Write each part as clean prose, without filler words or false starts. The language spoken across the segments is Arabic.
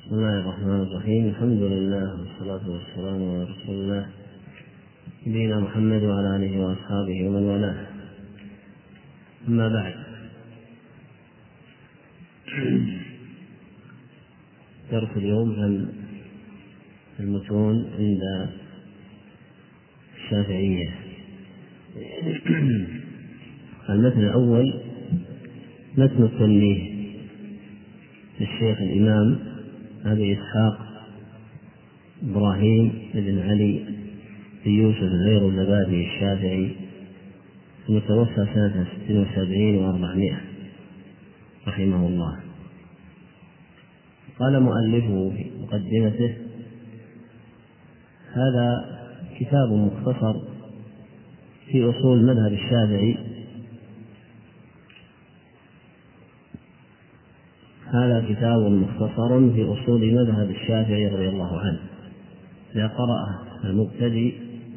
بسم الله الرحمن الرحيم. الحمد لله والصلاة والسلام على رسول الله نبينا محمد وعلى آله وأصحابه ومن والاه. أما بعد، درس اليوم عن المتون عند الشافعية. المتن الأول متن التنبيه للشيخ الإمام أبي إسحاق إبراهيم بن علي بن يوسف غير الزبادي الشافعي، المتوفى سنة 76 و400 رحمه الله. قال مؤلفه في مقدمته: هذا كتاب مختصر في أصول مذهب الشافعي. هذا كتاب مختصر في أصول مذهب الشافعي رضي الله عنه. إذا قرأه المبتدئ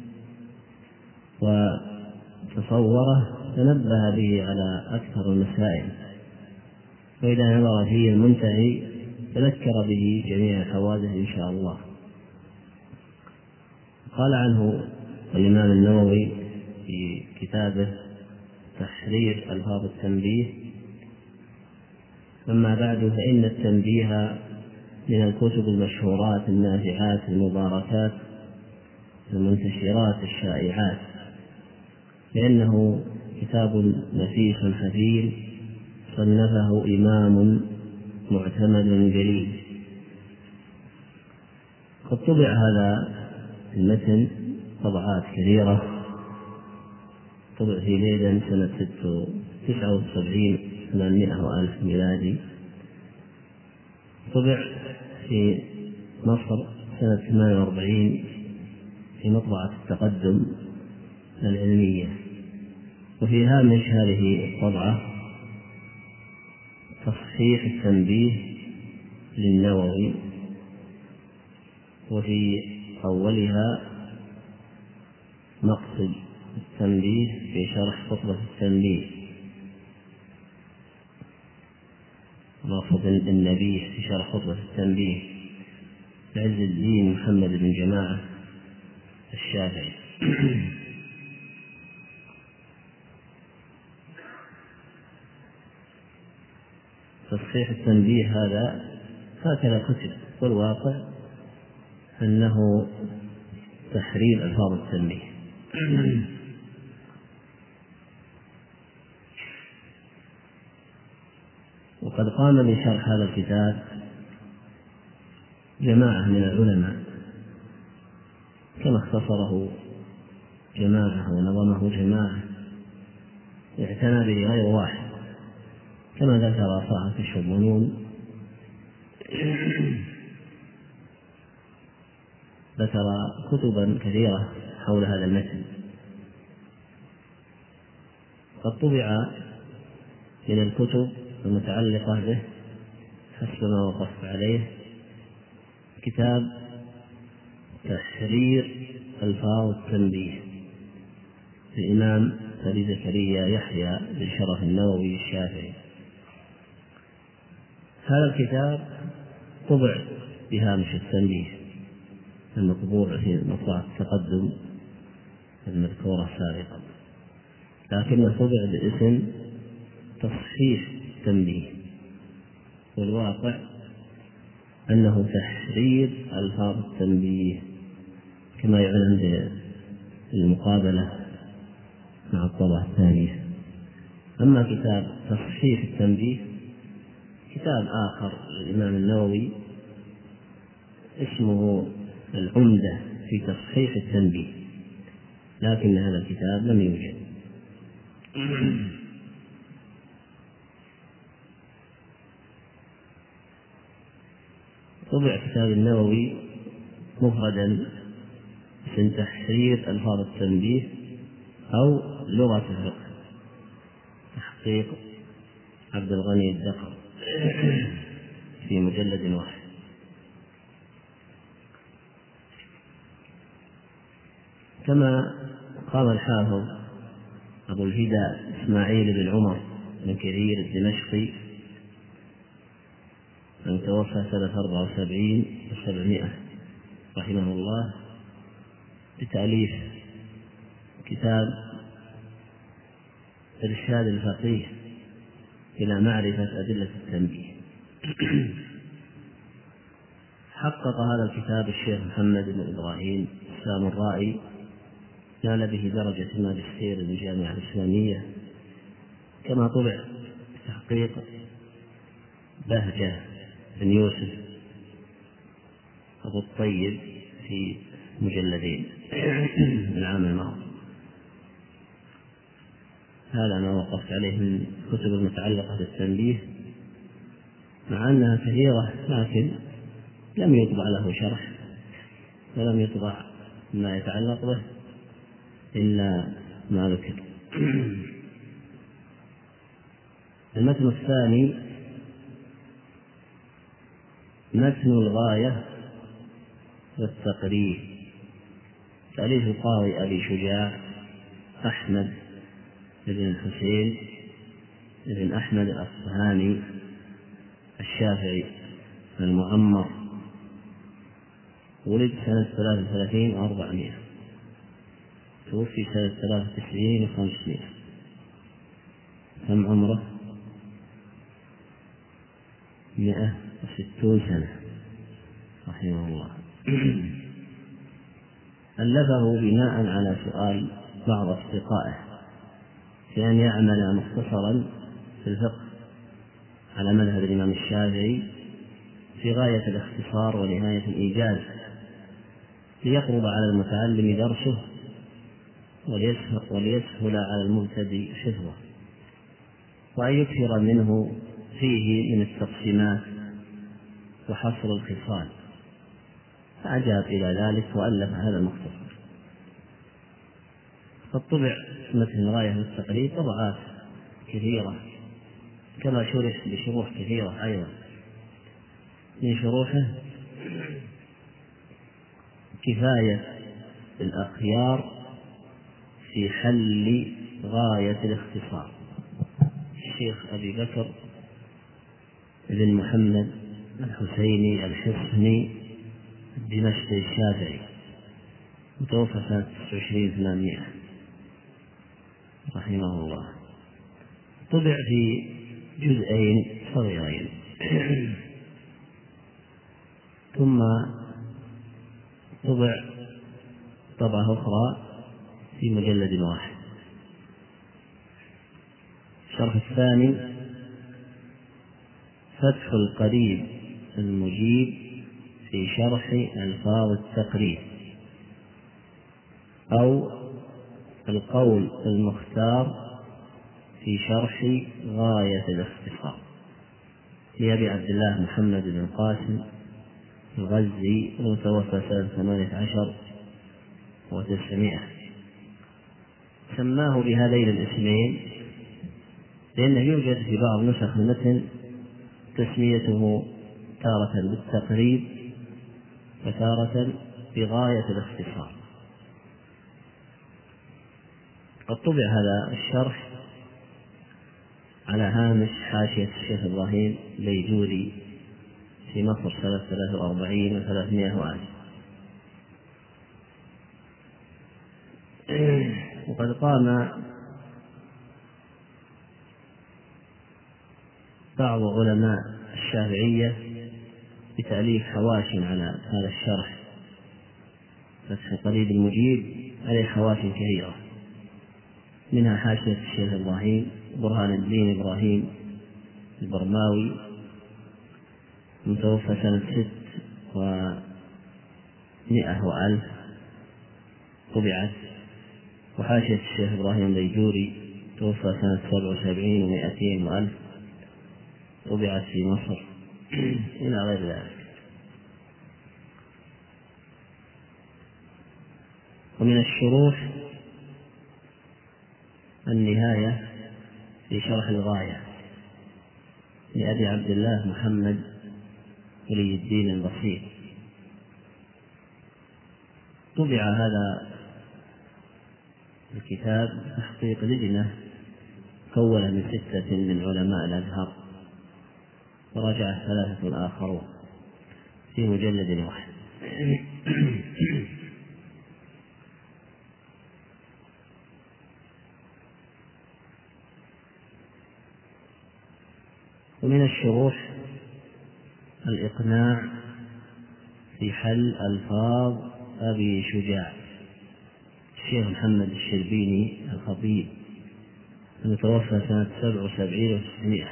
وتصوره تنبه به على أكثر المسائل، وإذا نظر فيه المنتهي تذكر به جميع الحوادث إن شاء الله. قال عنه الإمام النووي في كتابه تحرير ألفاظ التنبيه: أما بعد، فإن التنبيه من الكتب المشهورات النافعات المباركات المنتشرات الشائعات، لأنه كتاب نفيس حفيظ صنفه إمام معتمد جليل. قد طبع هذا المتن طبعات كثيرة، طبع في ليلة سنة 79 800 وألف ميلادي، طبع في مصر سنة 48 في مطبعة التقدم العلمية. وفي هامش هذه الطبعة تصحيح التنبيه للنووي، وفي أولها مقصد التنبيه في شرح خطبة التنبيه، مقصد النبيه في شرح خطبة التنبيه لعز الدين محمد بن جماعة الشافعي. تصحيح التنبيه هكذا كتب، والواقع أنه تحرير ألفاظ التنبيه. وقد قام بشرح هذا الكتاب جماعة من العلماء، كما اختصره جماعة ونظمه جماعة، اعتنى به غير واحد، كما ذكر صاحب الشبونون ذكر كتبا كثيرة حول هذا المتن. قد طبع من الكتب المتعلقة به حسب ما وقفت عليه كتاب تحرير ألفاظ التنبيه للإمام أبي زكريا يحيى بن شرف النووي الشافعي. هذا الكتاب طبع بهامش التنبيه المطبوع في مطبعة التقدم المذكورة سابقا، لكنه طبع باسم تصحيح التنبيه، والواقع أنه تحرير ألفاظ التنبيه كما يعلن بالمقابلة مع الطبعة الثانية. أما كتاب تصحيح التنبيه كتاب آخر للإمام النووي اسمه العمدة في تصحيح التنبيه، لكن هذا الكتاب لم يوجد. طبع كتاب النووي مفردا من تحرير ألفاظ التنبيه أو لغة الفقه، تحقيق عبد الغني الدقر في مجلد واحد. كما قام الحافظ أبو الهدى إسماعيل بن عمر بن كثير الدمشقي المتوفى سنة 74 و700 رحمه الله، بتأليف كتاب إرشاد الفقيه إلى معرفة أدلة التنبيه. حقق هذا الكتاب الشيخ محمد بن إبراهيم السامرائي، نال به درجة الماجستير من الجامعة الإسلامية، كما طبع بتحقيق بهجة بن يوسف أبو الطيب في مجلدين العام الماضي. هذا ما وقفت عليه من الكتب المتعلقة بالتنبيه، مع أنها كثيرة لكن لم يطبع له شرح ولم يطبع ما يتعلق به إلا ما ذكر. المتن الثاني متن الغاية والتقريب، تأليف القاضي أبي شجاع أحمد بن الحسين بن أحمد الأصفهاني الشافعي المعمر، ولد سنة 33 و400، توفي سنة 93 و500. كم عمره؟ 160 سنة رحمه الله. ألفه بناء على سؤال بعض أصدقائه في أن يعمل مختصرا في الفقه على مذهب الإمام الشافعي في غاية الاختصار ونهاية الإيجاز، ليقرب على المتعلم درسه وليسهل على المبتدئ حفظه، وأن يكثر منه فيه من التقسيمات وحصر الخصال، فأجاب إلى ذلك وألف هذا المختصر. قد طبع متن الغاية والتقريب طبعات كثيرة، كما شرح بشروح كثيرة أيضا. من شروحه كفاية الأخيار في حل غاية الاختصار، الشيخ أبي بكر بن محمد الحسيني الحصني الدمشقي الشافعي، متوفى سنة 29 رحمه الله. طبع في جزئين صغيرين ثم طبع طبعة أخرى في مجلد واحد. الشرح الثاني فتح القريب المجيب في شرح ألفاظ التقريب، أو القول المختار في شرح غاية الاختصار، لأبي عبد الله محمد بن قاسم الغزي المتوفى سنة 18 و900. سماه بهذين الاسمين لأنه يوجد في بعض نسخ المتن تسميته تارة بالتقريب وتارة بغاية الاختصار. قد طبع هذا الشرح على هامش حاشية الشيخ إبراهيم بيجوري في مصر سنة 43 و300 وقد قام بعض علماء الشافعية بتأليف حواش على هذا الشرح، فتح القريب المجيب عليه حواش كثيرة، منها حاشية الشيخ إبراهيم برهان الدين إبراهيم البرماوي متوفى سنة 600 طبعت، وحاشية الشيخ إبراهيم البيجوري توفى سنة 77 و200 طبعت في مصر إلى غير ذلك. ومن الشروح النهاية في شرح الغاية لأبي عبد الله محمد ولي الدين البصير. طبع هذا الكتاب تحقيق لجنة مكونة من 6 من علماء الأزهر، وراجعه 3 آخرون في مجلد واحد. ومن الشروح الإقناع في حل ألفاظ أبي شجاع الشيخ محمد الشربيني الخطيب المتوفى سنة 77 و600،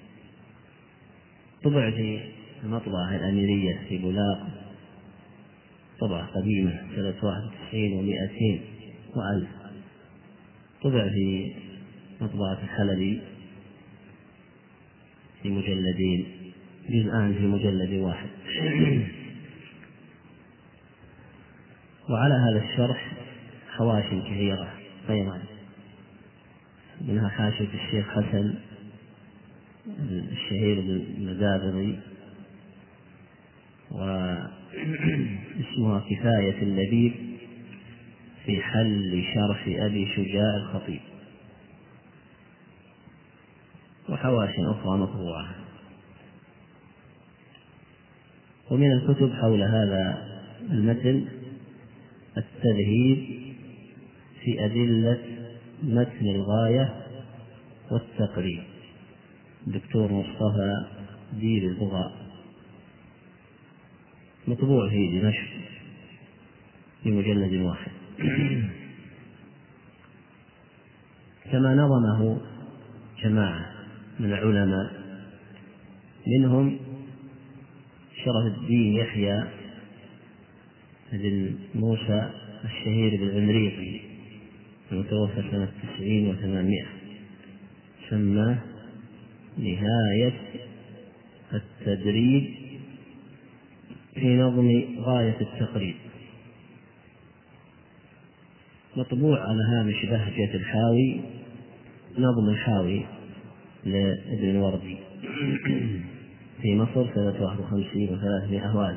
طبع في المطبعة الأميرية في بولاق، طبعة قديمة سنة 91 و200 و1000، طبع في مطبعة الحلبي في مجلدين، جزءان في مجلد واحد. وعلى هذا الشرح حواشٍ كثيرة أيضا، منها حاشية الشيخ حسن الشهير بالمدابري، واسمها كفاية اللبيب في حل شرح أبي شجاع الخطيب، وحواشٍ أخرى مطبوعة. ومن الكتب حول هذا المتن التذهيب في أدلة متن الغاية والتقريب، الدكتور مصطفى دير البغاء، مطبوع في دمشق في مجلد واحد. كما نظمه جماعة من العلماء، منهم شرف الدين يحيى بن موسى الشهير بالعمريقي المتوفى سنة 90 و800، سماه نهاية التدريب في نظم غاية التقريب، مطبوع على هامش بهجة الحاوي، نظم الحاوي لابن الوردي في مصر سنة 51 و300.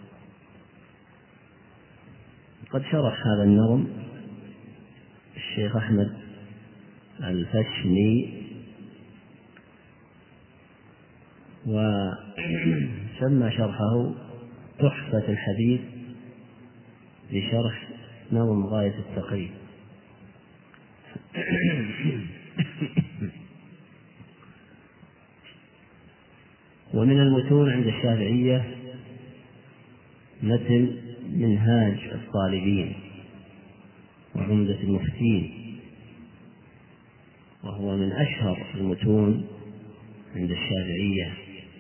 قد شرح هذا النظم الشيخ أحمد الفشني، وسمى شرحه تحفة الحديث بشرح نظم غاية التقريب. ومن المتون عند الشافعية متن منهاج الطالبين وعمدة المفتين، وهو من أشهر المتون عند الشافعية.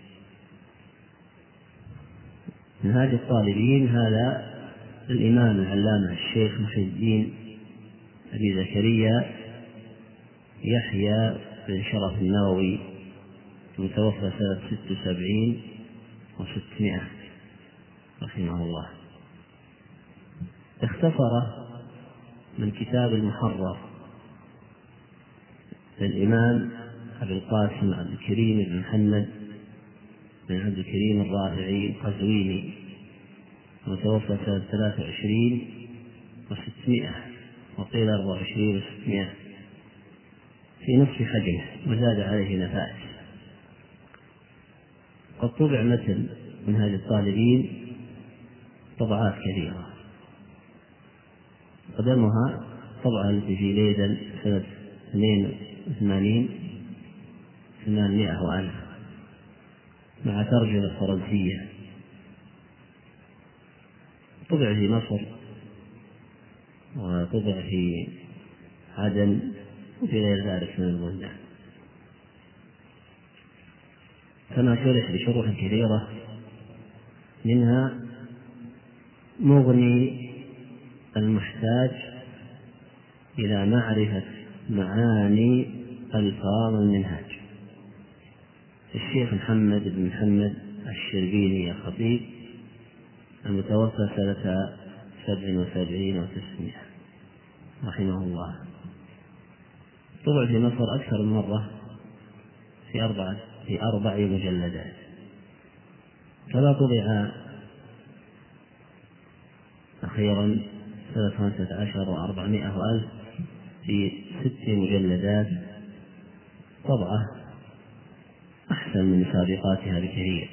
منهاج الطالبين هذا الإمام العلامة الشيخ محي الدين أبي زكريا يحيى بن شرف النووي المتوفى سنة 76 و600 رحمه الله، اختصره من كتاب المحرر للإمام أبي القاسم عبد الكريم بن محمد بن عبد الكريم الرافعي القزويني المتوفى سنة 23 و600 وقيل 24 و600 في نصف حجمه، وزاد عليه نفائس. قد طبع متن منهاج الطالبين طبعات كثيرة، قدمها طبعة التي في ليدن سنة 82 800 و1000 مع ترجمة فرنسية، طبع في مصر وطبع في عدن وفي غير ذلك من البلدان، كما شرح بشروح كثيرة، منها مغني المحتاج إلى معرفة معاني ألفاظ المنهاج الشيخ محمد بن محمد الشربيني الخطيب المتوفى سنة 77 و900 رحمه الله، طبع في مصر أكثر من مرة في 4 مجلدات، كما طبع أخيرا سنة 15 و400 و1000 في 6 مجلدات، طبعة أحسن من سابقاتها بكثير.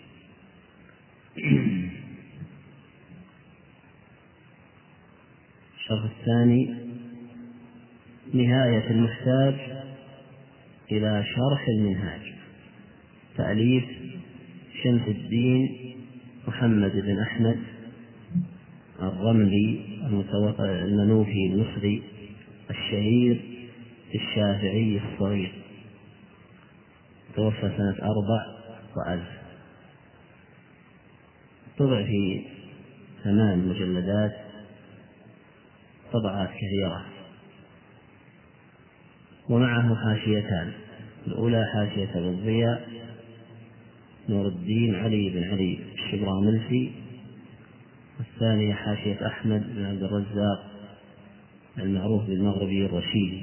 الشرح الثاني: نهاية المحتاج إلى شرح المنهاج، تأليف شمس الدين محمد بن أحمد الرملي المنوفي المصري الشهير الشافعي الصغير، توفى سنة 400. طبع في 8 مجلدات، طبعات كثيرة، ومعه حاشيتان: الأولى حاشية ابن ضياء نور الدين علي بن علي الشبراملسي، والثانية حاشية أحمد بن عبد الرزاق المعروف بالمغربي الرشيدي.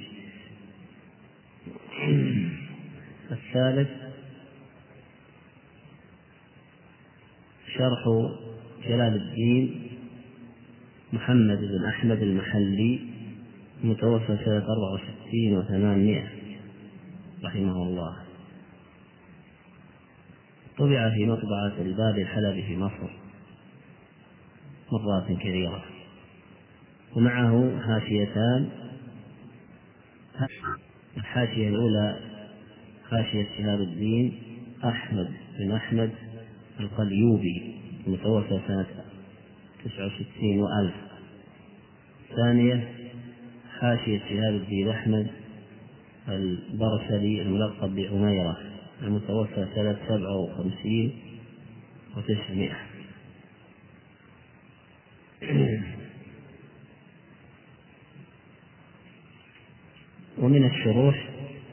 الثالث شرح جلال الدين محمد بن أحمد المحلي، متوفى سنة 64 و800 رحمه الله، طبع في مطبعة الباب الحلبي في مصر مرات كثيرة، ومعه حاشيتان: الحاشية الأولى حاشية شهاب الدين أحمد بن أحمد القليوبي، متوفى سنة 69 و1000. الثانية حاشية شهاب الدين أحمد البرسلي الملقب بعميرة، المتوفى سنة 57 و900. ومن الشروح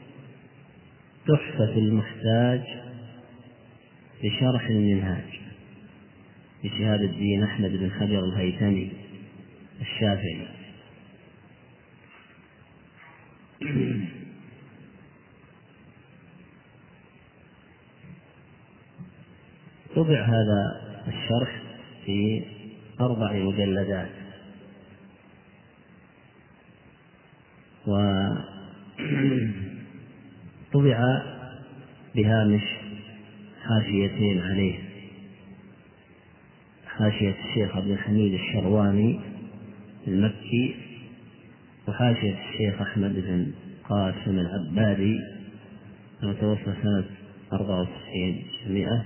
تحفة المحتاج لشرح المنهاج لشهاب الدين أحمد بن حجر الهيثمي الشافعي، طبع هذا الشرح في 4 مجلدات، وطبع بهامش حاشيتين عليه: حاشية الشيخ عبد الحميد الشرواني المكي، وحاشية الشيخ أحمد بن قاسم العبادي المتوفى سنة 94 و100.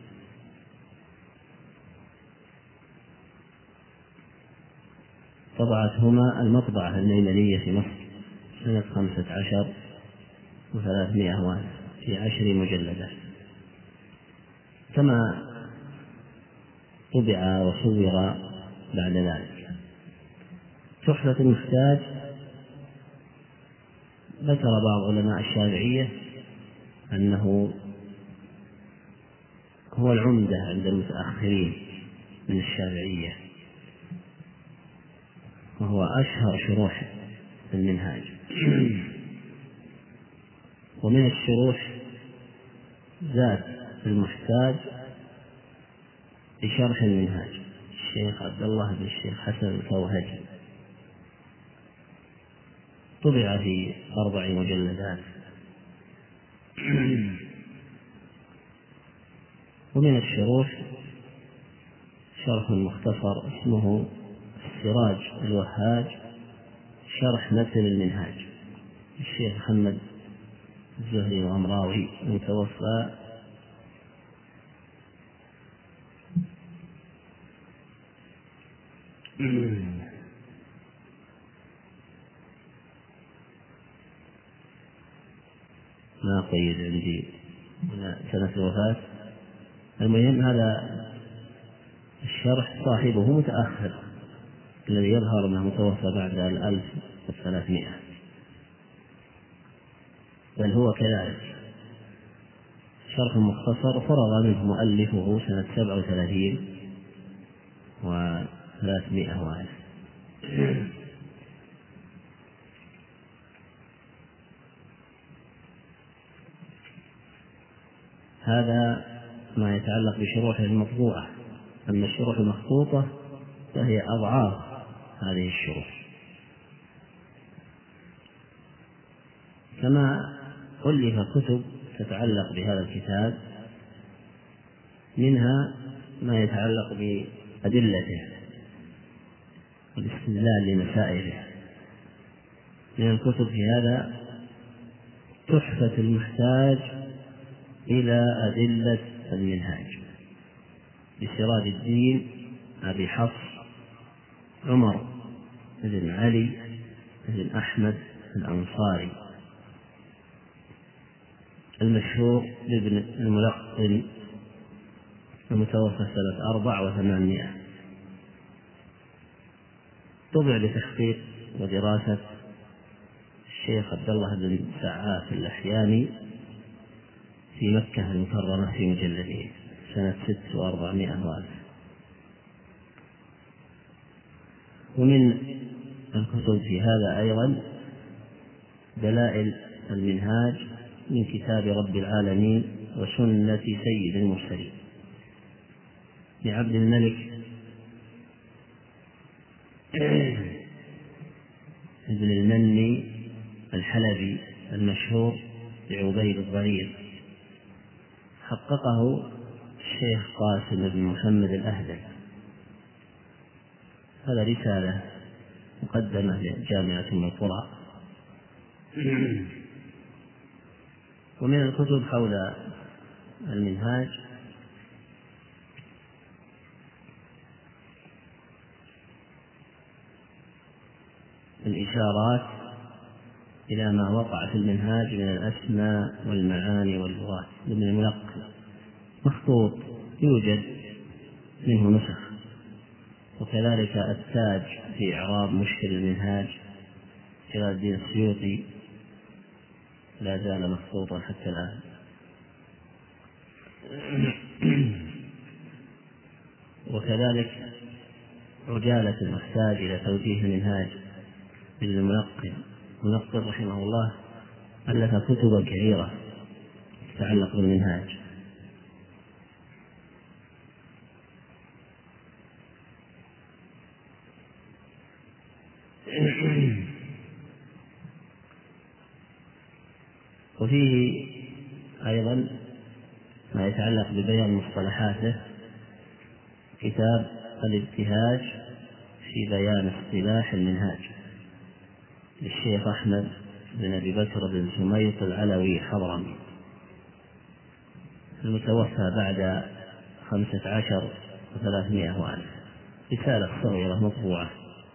طبعتهما المطبعة الميمنية في مصر سنة 15 و300 في 10 مجلدات، كما طبع وصور بعد ذلك. تحفة المحتاج ذكر بعض علماء الشافعية أنه هو العمدة عند المتأخرين من الشافعية، وهو أشهر شروح المنهاج. ومن الشروح ذات المحتاج لشرح المنهاج الشيخ عبد الله بن الشيخ حسن الكوهجي، طبع في 4 مجلدات. ومن الشروح شرح مختصر اسمه السراج الوهاج شرح متن المنهاج الشيخ محمد الزهري الغمراوي المتوفى ما قيد عندي سنة الوفاة. المهم هذا الشرح صاحبه متأخر، الذي يظهر أنه متوفى بعد 1300، بل هو كذلك شرح مختصر فرغ منه مؤلفه سنة 37 و300. هذا ما يتعلق بشروحه المطبوعة. أما الشروح المخطوطة فهي أضعاف هذه الشروح، كما ألف كتب تتعلق بهذا الكتاب، منها ما يتعلق بأدلته والاستدلال لمسائله. من الكتب في هذا تحفة المحتاج إلى أدلة المنهاج لسراج الدين أبي حفص عمر بن علي بن أحمد الأنصاري، المشهور بابن الملقن، المتوفى سنة 400، طبع لتحقيق ودراسة الشيخ عبد الله بن سعاف اللحياني في مكة المكرمة في مجلدين سنة 400. ومن الكتب في هذا أيضا دلائل المنهاج من كتاب رب العالمين وسنة سيد المرسلين لعبد الملك ابن المني الحلبي المشهور بعبيد الضرير، حققه الشيخ قاسم بن محمد الأهدل. هذا رسالة مقدمة لجامعة أم القرى. ومن الكتب حول المنهاج الإشارات إلى ما وقع في المنهاج من الأسماء والمعاني واللغات لابن الملقن، مخطوط يوجد منه نسخ، وكذلك التاج في إعراب مشكل المنهاج جلال الدين السيوطي لا زال مخطوطا حتى الآن. وكذلك عجالة المحتاج إلى توجيه المنهاج للملقن، الملقن رحمه الله ألف كتبا كثيرة تتعلق بالمنهاج. وفيه أيضا ما يتعلق ببيان مصطلحاته، كتاب الابتهاج في بيان اصطلاح المنهاج للشيخ أحمد بن أبي بكر بن سميط العلوي حضرمي، المتوفى بعد 15 و300 ألف، رسالة صغيرة مطبوعة.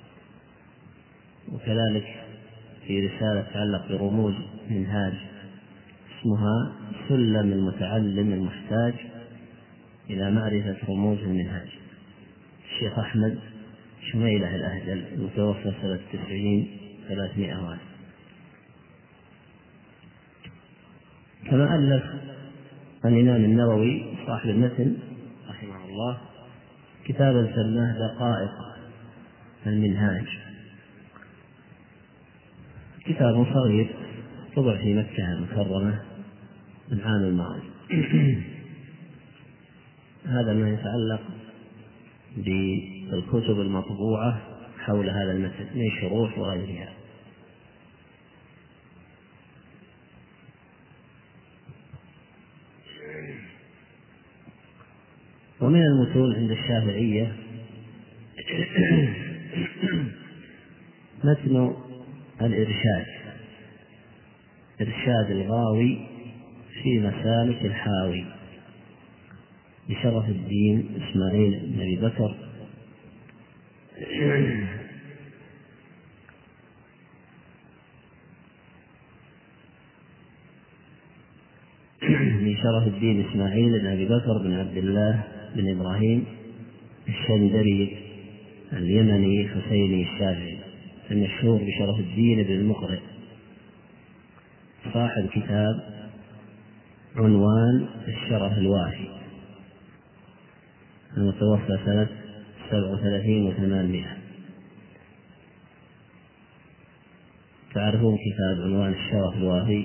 وكذلك في رسالة تتعلق برموز منهاج اسمها سلم المتعلم المحتاج إلى معرفة رموز المنهاج، الشيخ أحمد شميلة الأهدل، المتوفى سنة 90 و300. كما ألف الإمام النووي صاحب المتن رحمه الله كتابا سماه دقائق المنهاج، كتاب صغير طبع في مكة المكرمة العام الماضي. هذا ما يتعلق بالكتب المطبوعة حول هذا المتن من شروح وغيرها. ومن المتون عند الشافعية متن الإرشاد، إرشاد الغاوي في مسالك الحاوي لشرف الدين إسماعيل بن أبي بكر لشرف الدين إسماعيل بن أبي بكر بن عبد الله بن إبراهيم الشندري اليمني حسيني الشافعي، المشهور بشرف الدين بن المقرئ، صاحب كتاب عنوان الشرف الوافي، المتوفى سنة 37 و800. تعرفون كتاب عنوان الشرف الوافي؟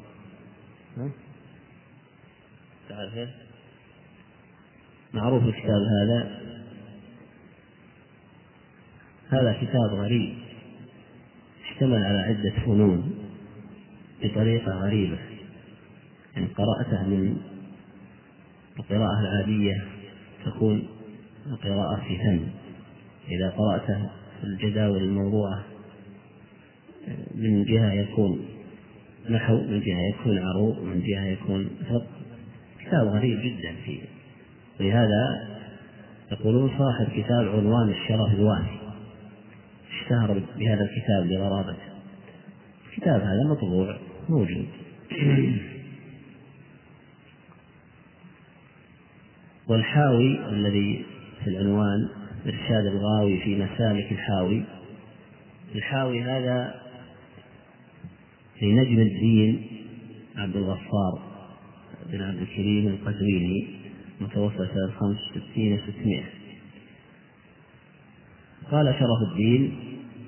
تعرفه؟ معروف الكتاب هذا كتاب غريب اشتمل على عدة فنون بطريقة غريبة، إن قرأته من القراءة العادية تكون قراءة في فن، إذا قرأته في الجداول الموضوعة من جهة يكون نحو، من جهة يكون عروض، من جهة يكون فقه، كتاب غريب جدا فيه. ولهذا يقولون صاحب كتاب عنوان الشرف الوافي اشتهر بهذا الكتاب لغرابته. الكتاب هذا مطبوع موجود. والحاوي الذي في العنوان إرشاد الغاوي في مسالك الحاوي، الحاوي هذا لنجم الدين عبد الغفار بن عبد الكريم القزويني متوفى سنة 65 و600. قال شرف الدين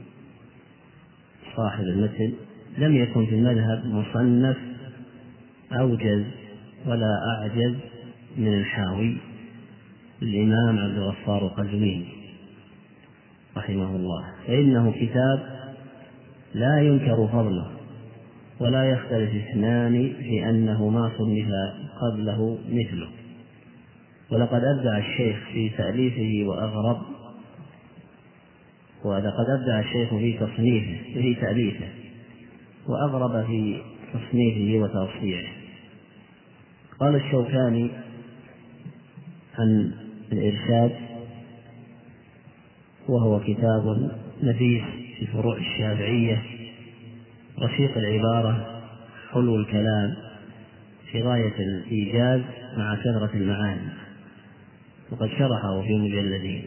صاحب المتن: لم يكن في المذهب مصنف أوجز ولا أعجز من الحاوي الإمام عبد الغفار القزويني رحمه الله، فإنه كتاب لا ينكر فضله ولا يختلف اثنان في أنه ما صنف قبله مثله. ولقد أبدع الشيخ في تأليفه وأغرب، ولقد أبدع الشيخ في تأليفه وأغرب في تصنيفه وتوسيعه. قال الشوكاني عن الإرشاد: وهو كتاب نفيس في فروع الشافعية، رشيق العبارة، حلو الكلام، في غاية الإيجاز مع كثرة المعاني، وقد شرحه في مجلدين.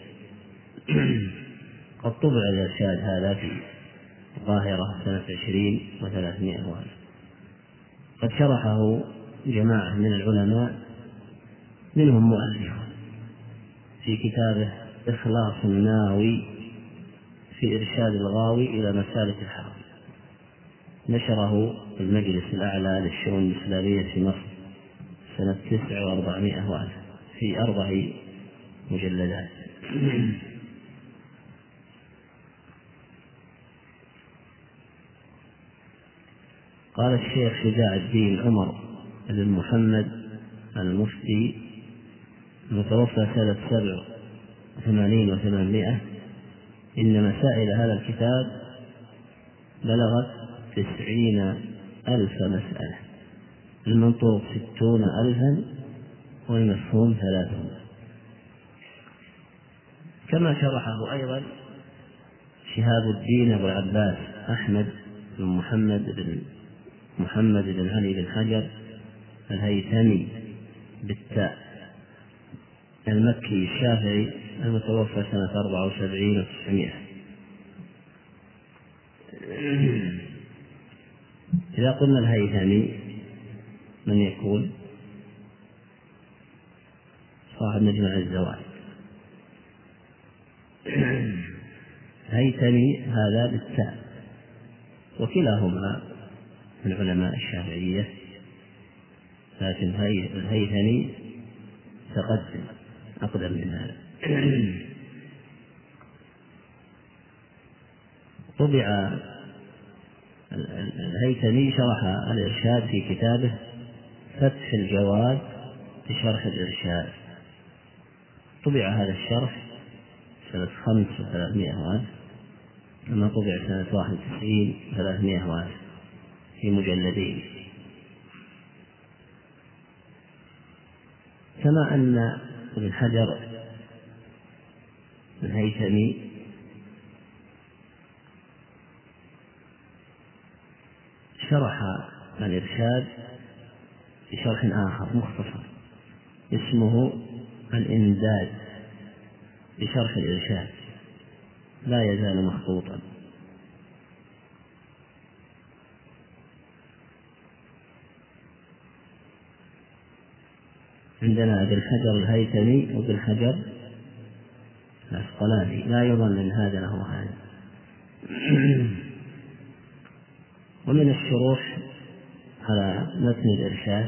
قد طبع الإرشاد هذا في القاهرة سنة 20 و300. قد شرحه جماعة من العلماء منهم مؤلف في كتابه إخلاص الناوي في إرشاد الغاوي إلى مسالك الحاوي، نشره المجلس الأعلى للشؤون الإسلامية في مصر سنة 900 في 4 مجلدات. قال الشيخ شجاع الدين عمر بن محمد المفتي المتوفى سنة 87 و800: إن مسائل هذا الكتاب بلغت 90,000 مسألة، المنطوق 60,000 والمفهوم 300. كما شرحه أيضا شهاب الدين أبو العباس أحمد بن محمد بن علي بن حجر الهيثمي بالتاء المكي الشافعي المتوفى سنة 74 و900. إذا قلنا الهيثمي من يكون؟ صاحب مجمع الزوائد. هيثمي هذا بالتاء، وكلاهما من علماء الشافعية، لكن الهيثمي أقدم من هذا. طبع الهيثمي شرح الإرشاد في كتابه فتح الجواد بشرح الإرشاد، طبع هذا الشرح سنة 5,300 كما طبع سنة 91 و300 في مجلدين. كما أن ابن حجر الهيثمي شرح الإرشاد بشرح آخر مختصر اسمه الإمداد بشرح الإرشاد، لا يزال مخطوطا. عندنا ابن حجر الهيثمي وابن حجر العسقلاني، لا يظن أن هذا له هذا. ومن الشروح على متن الإرشاد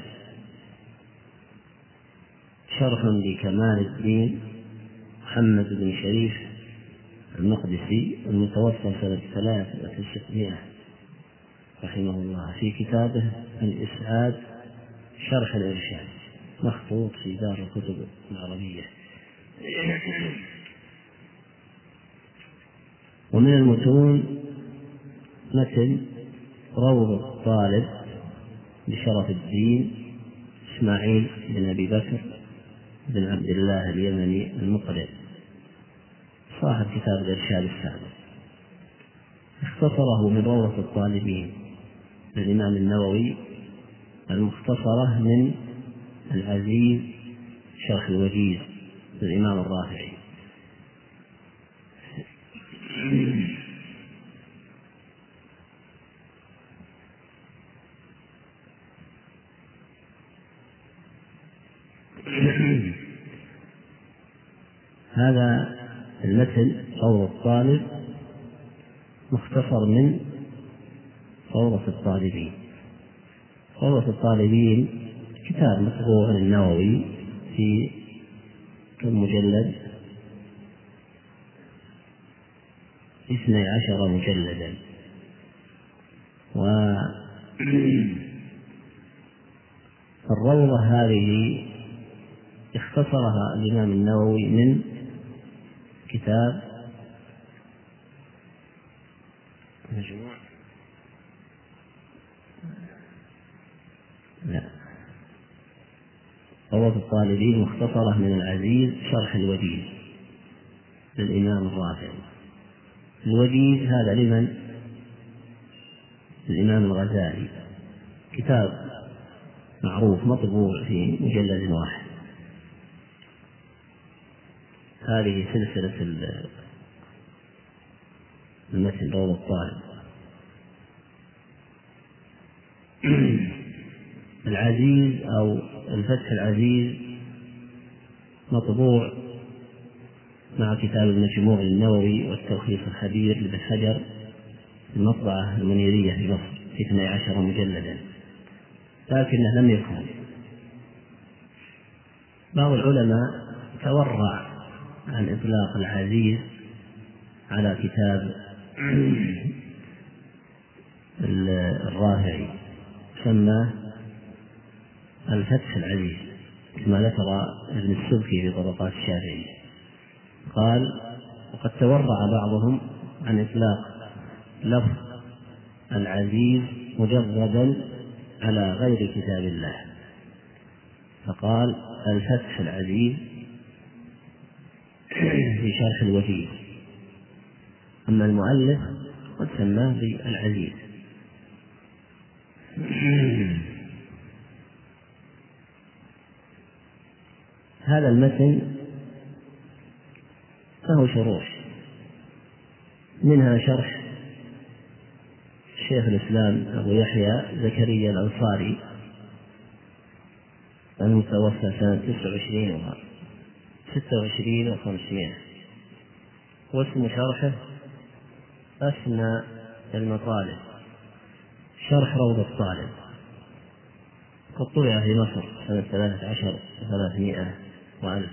شرح لكمال الدين محمد بن شريف المقدسي المتوفى سنة 3,600 رحمه الله في كتابه الإسعاد شرح الإرشاد مخطوط في دار الكتب العربية. ومن المتون متن روض الطالب لشرف الدين إسماعيل بن أبي بكر بن عبد الله اليمني المقرئ صاحب كتاب الإرشاد السابق، اختصره من روضة الطالبين للإمام النووي المختصرة من العزيز شرح الوجيز للإمام الرافعي. هذا المثل روض الطالب مختصر من روضة الطالبين. روضة الطالبين كتاب مطبوع للنووي في كم مجلد؟ 12 مجلدا. والروضة هذه اختصرها الإمام النووي من كتاب مجموع روضة الطالبين مختصرة من العزيز شرح الوجيز للإمام الرافعي. الوجيز هذا لمن؟ الإمام الغزالي، كتاب معروف مطبوع في مجلد واحد. هذه سلسلة المثل روض الطالب. العزيز أو الفتح العزيز مطبوع مع كتاب المجموع النووي والتلخيص الخبير لابن حجر المطبعة المنيرية في مصر في 12 مجلدا، لكنه لم يكن. بعض العلماء تورع عن إطلاق العزيز على كتاب الرافعي، سماه الفتح العزيز كما ذكر ابن السبكي في طبقات الشافعي. قال: وقد تورع بعضهم عن إطلاق لفظ العزيز مجردا على غير كتاب الله، فقال الفتح العزيز في شرح الوجيز، أما المؤلف قد سماه بالعزيز. هذا المتن له شروح، منها شرح شيخ الإسلام أبو يحيى زكريا الأنصاري المتوفى سنة 26 و500، واسم شرحه أسنى المطالب شرح روض الطالب، قد طبع في مصر سنة 13 و300 وألف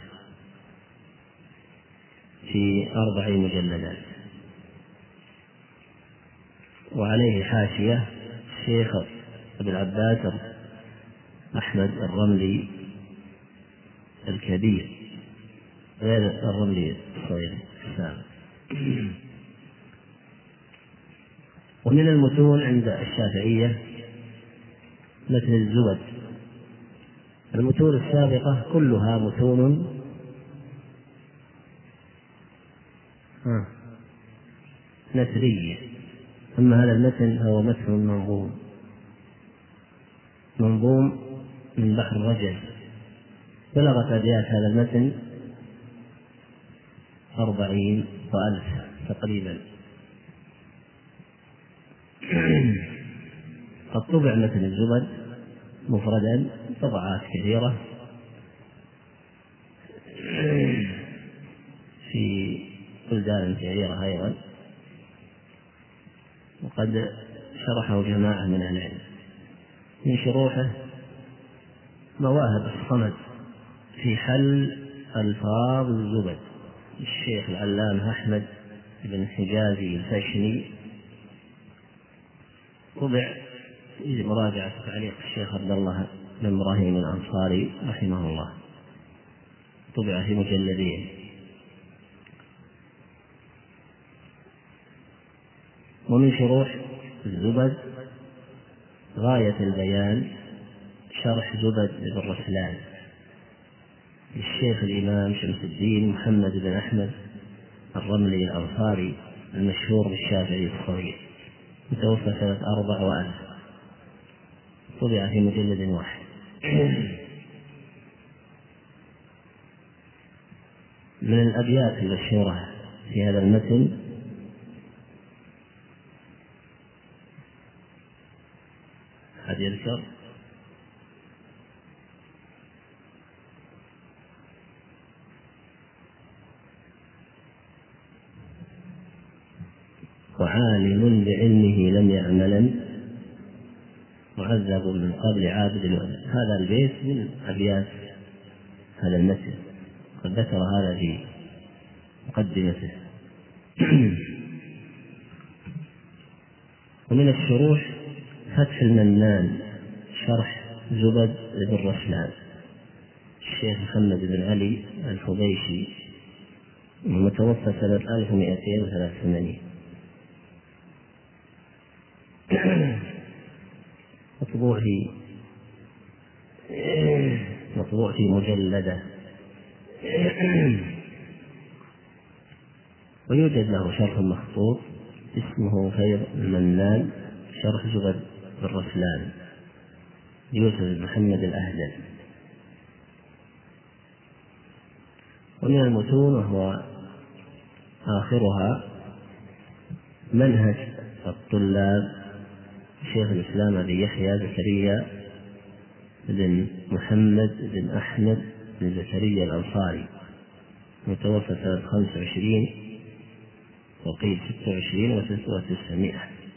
في 4 مجلدات، وعليه حاشية الشيخ أبي العباس أحمد الرملي الكبير غير الرملي الصغير السابق. ومن المتون عند الشافعية مثل الزبد. المتون السابقة كلها متون نثرية، أما هذا المتن هو متن منظوم من بحر الرجل، بلغت أبيات هذا المتن 40,000 تقريبا. قد طبع مثل الزبد مفردا طبعات كثيرة في بلدان كثيرة أيضا، وقد شرحه جماعة من أهل العلم. من شروحه مواهب الصمد في حل ألفاظ الزبد الشيخ العلامة أحمد بن حجازي الفشني، طبع في مراجعة تعليق الشيخ عبد الله بن إبراهيم الأنصاري رحمه الله، طبع في مجلدين. ومن شروح الزبد غاية البيان شرح زبد بن رسلان للشيخ الإمام شمس الدين محمد بن أحمد الرملي الأنصاري المشهور بالشافعي الصغير، متوفى سنة 4 و1000، طبع في مجلد واحد. من الأبيات المشهورة في هذا المتن: أحد يذكر؟ وعالم بعلمه لم يعملا معذب من قبل عابد الوثن. هذا البيت من أبيات هذا المتن، قد ذكر هذا في مقدمته. ومن الشروح فتح المنان شرح زبد بن رسلان الشيخ محمد بن علي الحبيشي، المتوفى سنة 1283. مطبوع في مجلدة. ويوجد له شرح مخطوط اسمه فيض المنان شرح زبد بن رسلان يوسف بن محمد الأهدل. ومن المتون وهو آخرها منهج الطلاب شيخ الإسلام أبي يحيى زكريا بن محمد بن أحمد بن زكريا الأنصاري، متوفى سنة 25 وقيل 26 و900.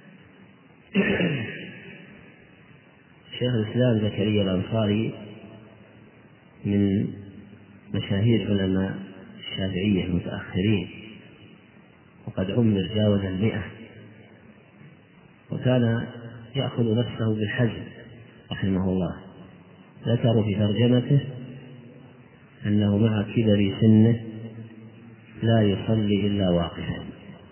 شيخ الإسلام زكريا الأنصاري من مشاهير علماء الشافعية المتأخرين، وقد عمر جاوز 100، وكان يأخذ نفسه بالحزم رحمه الله. ذكروا في ترجمته أنه مع كبر سنه لا يصلي إلا واقفا،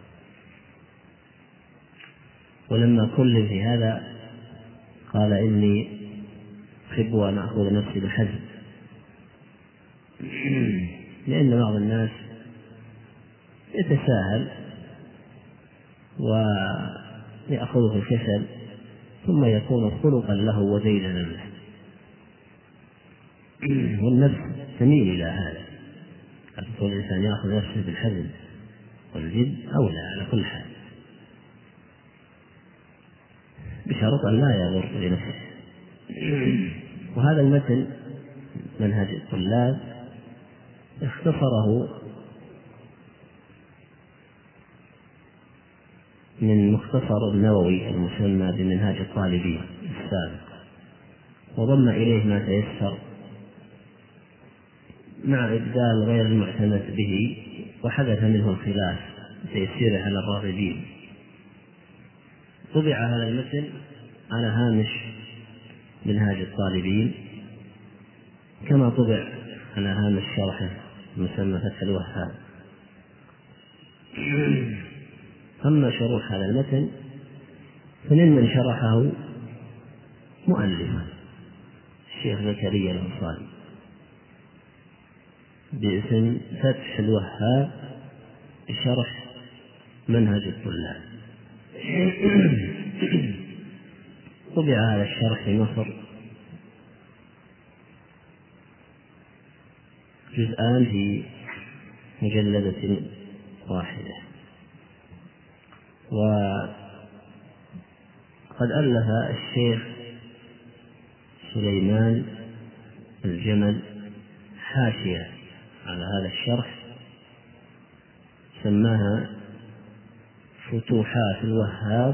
ولما كلف في هذا قال: إني أحب أن أخذ نفسي بالحزم، لأن بعض الناس يتساهل ويأخذه الكسل ثم يكون خلقا له وزينا له، والنفس تميل إلى هذا. يكون الإنسان يأخذ نفسه بالحزم والجد أولى على كل حال، بشرط أن لا يضر بنفسه. وهذا المتن منهج الطلاب اختصره من مختصر النووي المسمى بمنهاج الطالبين السابق، وضم إليه ما تيسر مع إبدال غير المعتمد به، وحدث منه الخلاف تيسيره على الراغبين. طبع هذا المتن على هامش منهاج الطالبين، كما طبع على هامش شرحه المسمى فتح الوهاب. أما شروح هذا المتن فممن شرحه مؤلفا الشيخ زكريا الأنصاري باسم فتح الوهاب بشرح منهج الطلاب. طبع هذا الشرح في مصر جزءان في مجلدة واحدة. وقد ألف الشيخ سليمان الجمل حاشية على هذا الشرح سماها فتوحات الوهاب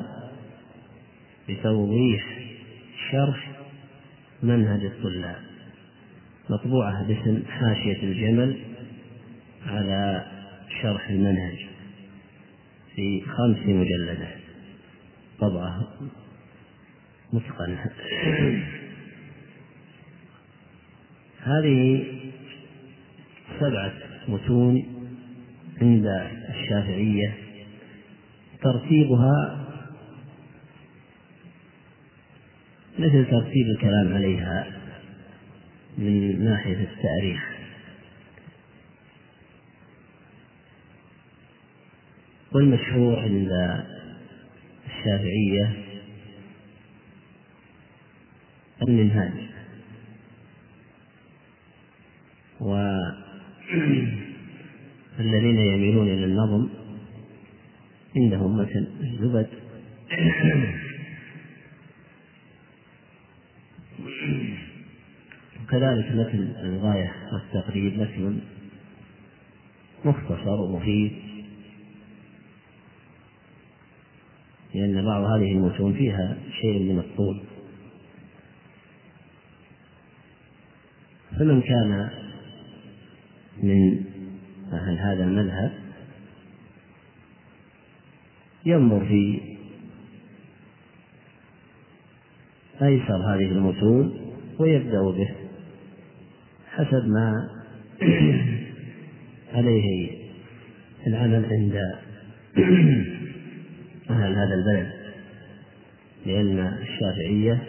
بتوضيح شرح منهج الطلاب، مطبوعة باسم حاشية الجمل على شرح المنهج في 5 مجلدات، طبعة متقنة. هذه 7 متون عند الشافعية، ترتيبها مثل ترتيب الكلام عليها من ناحية التاريخ. والمشهور عند الشافعية المنهاج، والذين يميلون إلى النظم عندهم مثل الزبد وكذلك مثل الغاية والتقريب مثل مختصر ومفيد، لأن بعض هذه المتون فيها شيء من الطول. فمن كان من أهل هذا المذهب ينظر في أيسر هذه المتون ويبدأ به حسب ما عليه العمل عند أهل هذا البلد، لأن الشافعية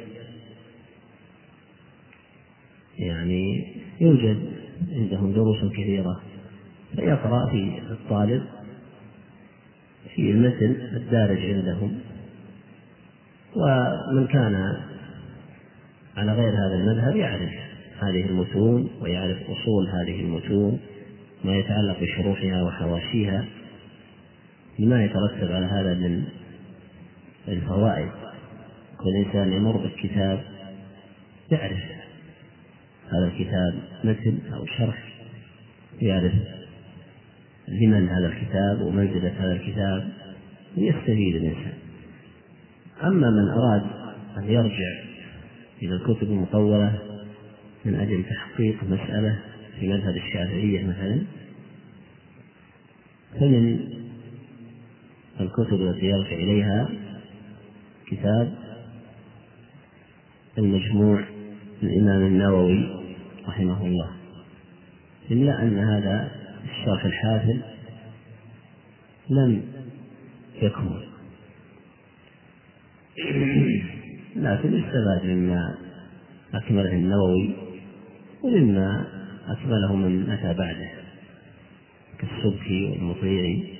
يعني يوجد عندهم دروس كثيرة، فيقرأ في الطالب في المثل الدارج عندهم. ومن كان على غير هذا المذهب يعرف هذه المتون ويعرف أصول هذه المتون ما يتعلق بشروحها وحواشيها، لما يترتب على هذا من الفوائد. كل إنسان يمر بالكتاب يعرف هذا الكتاب مثل أو شرح، يعرف لمن هذا الكتاب ومنزلة هذا الكتاب، يستفيد الإنسان. أما من أراد أن يرجع إلى الكتب المطولة من أجل تحقيق مسألة في مذهب الشافعية مثلا، فمن الكتب التي يرجع إليها كتاب المجموع للإمام النووي رحمه الله، إلا أن هذا الشرح الحافل لم يكمل، لكن استفاد مما أكمله النووي ومما أكمله من أتى بعده كالسبكي والمطيري.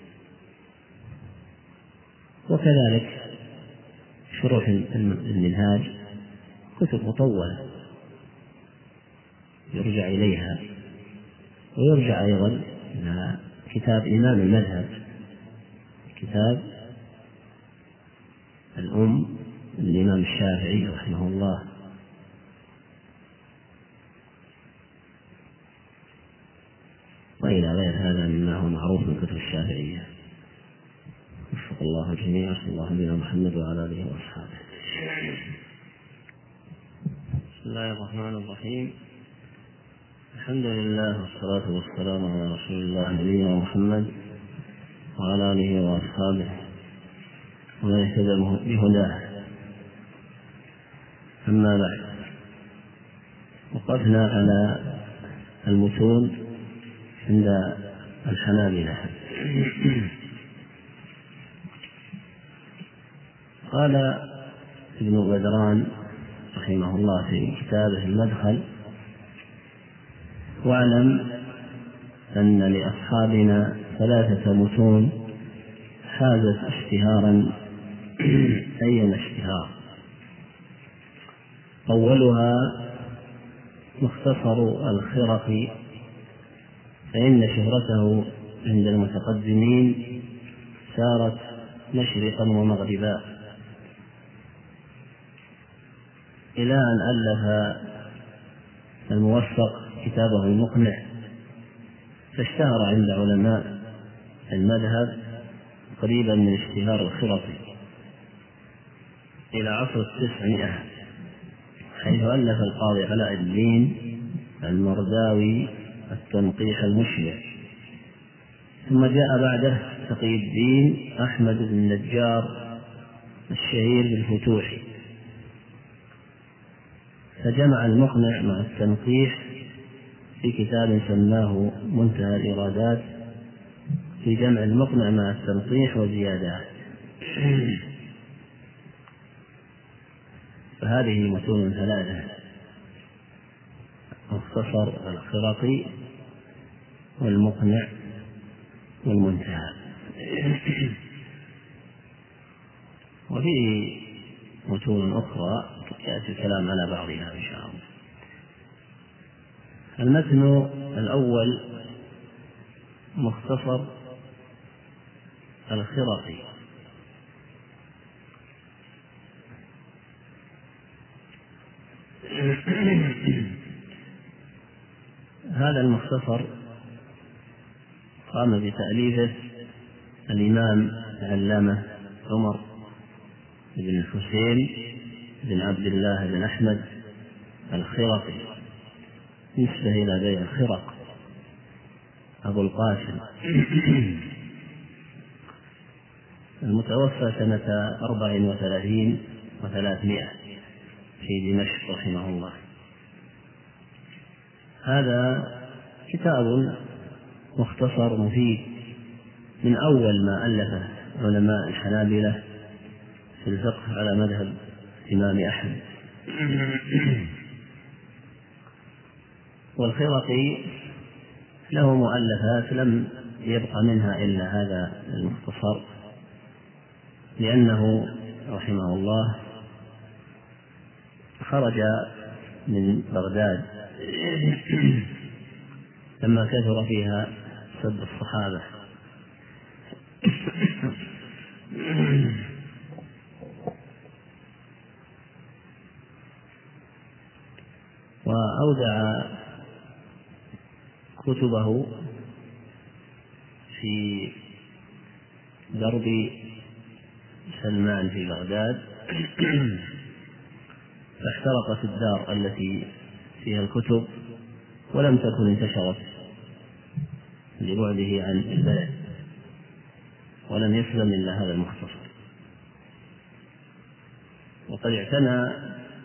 وكذلك شروح المنهاج كتب مطولة يرجع إليها، ويرجع أيضا إلى كتاب إمام المذهب، كتاب الأم الإمام الشافعي رحمه الله، وإلى غير هذا مما هو معروف من كتب الشافعية. وفق الله الجميع، صلى الله على محمد وعلى آله وأصحابه. بسم الله الرحمن الرحيم. الحمد لله والصلاة والسلام على رسول الله نبينا محمد وعلى آله وأصحابه ومن اهتدى بهداه. أما بعد، وقفنا على المتون عند الحنابلة. قال ابن بدران رحمه الله في كتابه المدخل: واعلم أن لأصحابنا 3 متون حازت اشتهارا أيما اشتهار. أولها مختصر الخرقي، فإن شهرته عند المتقدمين سارت مشرقا ومغربا، إلى أن ألف الموفق كتابه المقنع، فاشتهر عند علماء المذهب قريبا من اشتهار الخرقي إلى عصر 900، حيث ألف القاضي علاء الدين المرداوي التنقيح المشبع، ثم جاء بعده تقي الدين أحمد بن النجار الشهير بالفتوح، فجمع المقنع مع التنقيح في كتاب سماه منتهى الإرادات في جمع المقنع مع التنصيح وزيادات. فهذه متون ثلاثة: مختصر الخرقي والمقنع والمنتهى. وفيه متون أخرى يأتي الكلام على بعضها إن شاء الله. المتن الأول مختصر الخرقي. هذا المختصر قام بتأليفه الإمام العلامة عمر بن الحسين بن عبد الله بن أحمد الخرقي، نسبة إلى بيع الخرق، أبو القاسم، المتوفى سنة 34 و300 في دمشق رحمه الله. هذا كتاب مختصر مفيد من أول ما ألفه علماء الحنابلة في الفقه على مذهب الإمام أحمد. والخرقي له مؤلفات لم يبق منها إلا هذا المختصر، لأنه رحمه الله خرج من بغداد لما كثر فيها سب الصحابة، وأودع كتبه في درب سلمان في بغداد، فاحترقت الدار التي فيها الكتب ولم تكن انتشرت لبعده عن البلد، ولم يسلم إلا هذا المختصر. وقد اعتنى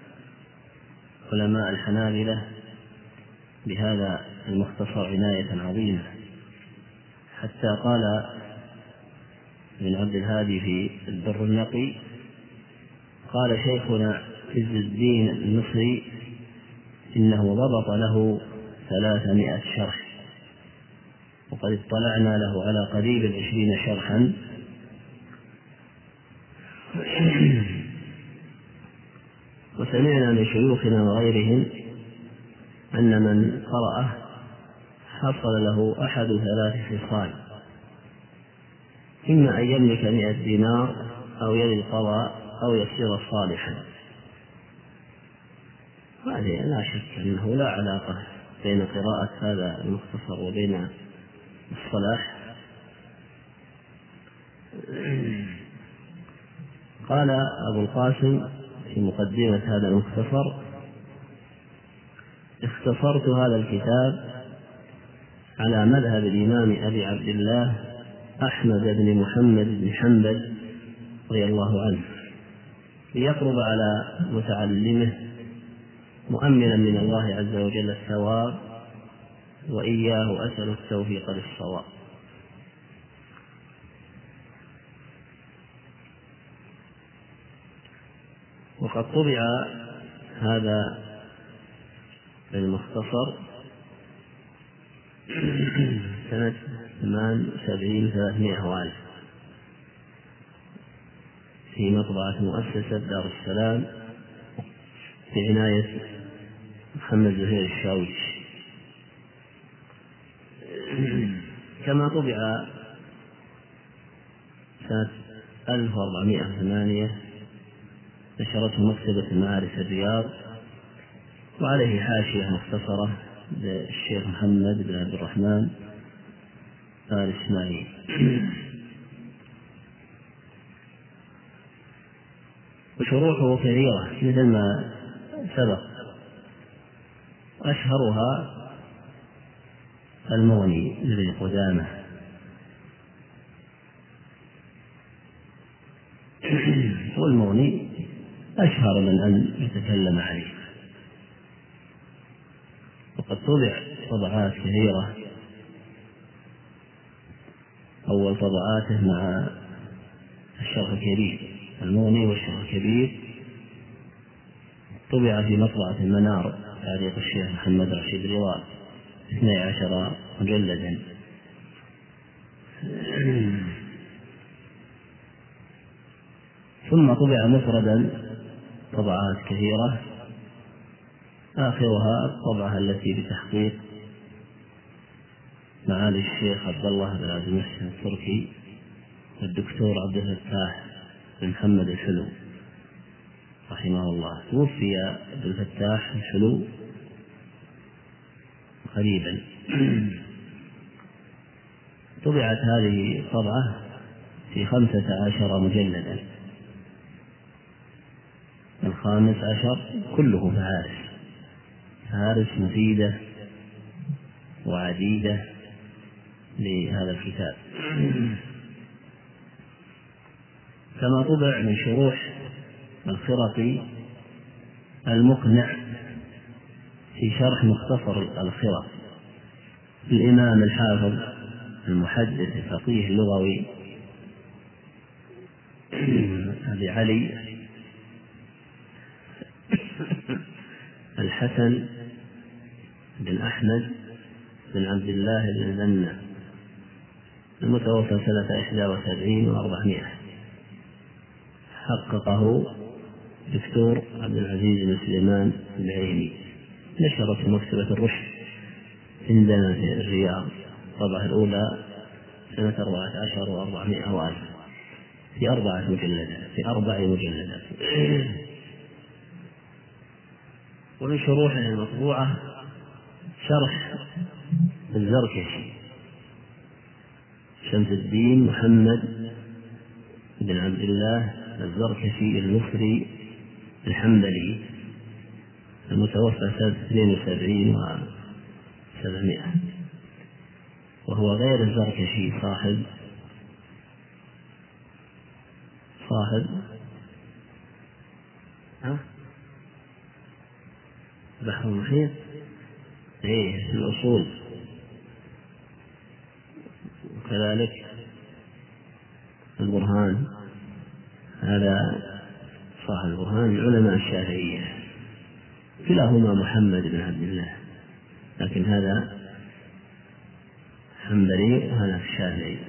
علماء الحنابلة بهذا المختصر عناية عظيمة، حتى قال ابن عبد الهادي في الدر النقي: قال شيخنا عز الدين المصري إنه ضبط له 300 شرح، وقد اطلعنا له على قريب 20 شرحا، وسمعنا من شيوخنا وغيرهم أن من قرأه حصل له أحد 3 خصال: إما أن يملك 100 دينار، أو يلي القضاء، أو يصير صالحا. هذه لا شك أنه لا علاقة بين قراءة هذا المختصر وبين الصلاح. قال أبو القاسم في مقدمة هذا المختصر: اختصرت هذا الكتاب على مذهب الإمام أبي عبد الله أحمد بن محمد بن حنبل رضي الله عنه، ليقرب على متعلمه مؤمنا من الله عز وجل الثواب، وإياه أسأل التوفيق للصواب. وقد طبع هذا المختصر سنة 78 و300 في مطبعة مؤسسة دار السلام بعناية محمد زهير الشاويش. كما طبع سنة 1408 نشرته مكتبة المعارف الرياض، وعليه حاشية مختصرة للشيخ محمد بن عبد الرحمن آل إسماعيل. وشروحه كثيرة مثل ما سبق، أشهرها المغني لابن قدامة، والمغني أشهر من أن يتكلم عليه. وقد طبع طبعات كثيرة. أول طبعاته مع الشرح الكبير المغني والشرح الكبير طبع في مطبعة المنار تعليق الشيخ محمد رشيد رضا 12 مجلدا. ثم طبع مفردا طبعات كثيرة، آخرها الطبعة التي بتحقيق معالي الشيخ عبد الله بن عبد المحسن التركي والدكتور عبد الفتاح بن محمد الحلو رحمه الله. توفي عبد الفتاح الحلو قريبا. طبعت هذه الطبعة في 15 مجلدا، 15 كله فهارس مفيدة وعديدة لهذا الكتاب. كما طبع من شروح الخرقي المقنع في شرح مختصر الخرق الإمام الحافظ المحدث الفقيه اللغوي أبي علي الحسن بن أحمد بن عبد الله بن ذنة المتوفى سنة 71 و400. حققه دكتور عبد العزيز بن سليمان العيني، نشرت مكتبة الرشد عندنا في الرياض الطبعة الأولى سنة 14 و400 وألف في 4 مجلدات. ومن شروحه المطبوعة شرح الزركشي شمس الدين محمد بن عبد الله الزركشي المصري الحنبلي المتوفى سنة 72 و700، وهو غير الزركشي صاحب بحر المحيط الأصول، وكذلك البرهان، هذا صاحب البرهان من علماء الشافعية، كلاهما محمد بن عبد الله، لكن هذا حنبلي وهذا الشافعي.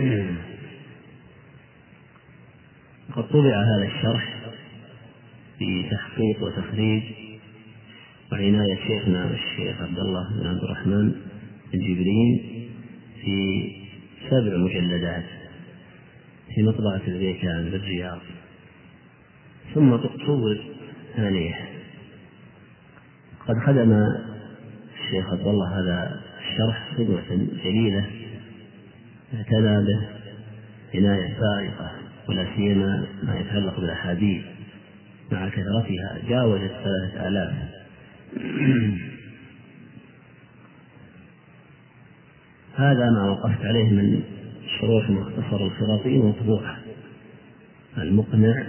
قد طبع هذا الشرح في تحقيق وتخريج وعناية شيخنا الشيخ عبد الله بن عبد الرحمن الجبرين في 7 مجلدات في مطبعة البيكان بالرياض. ثم صور ثانية. قد خدم الشيخ عبد الله هذا الشرح خدمة جليلة اعتنى به عناية فائقة، ولا سيما ما يتعلق بالأحاديث مع كثرتها جاوزت 3000. هذا ما وقفت عليه من شروح مختصر الخرقي مطبوع المقنع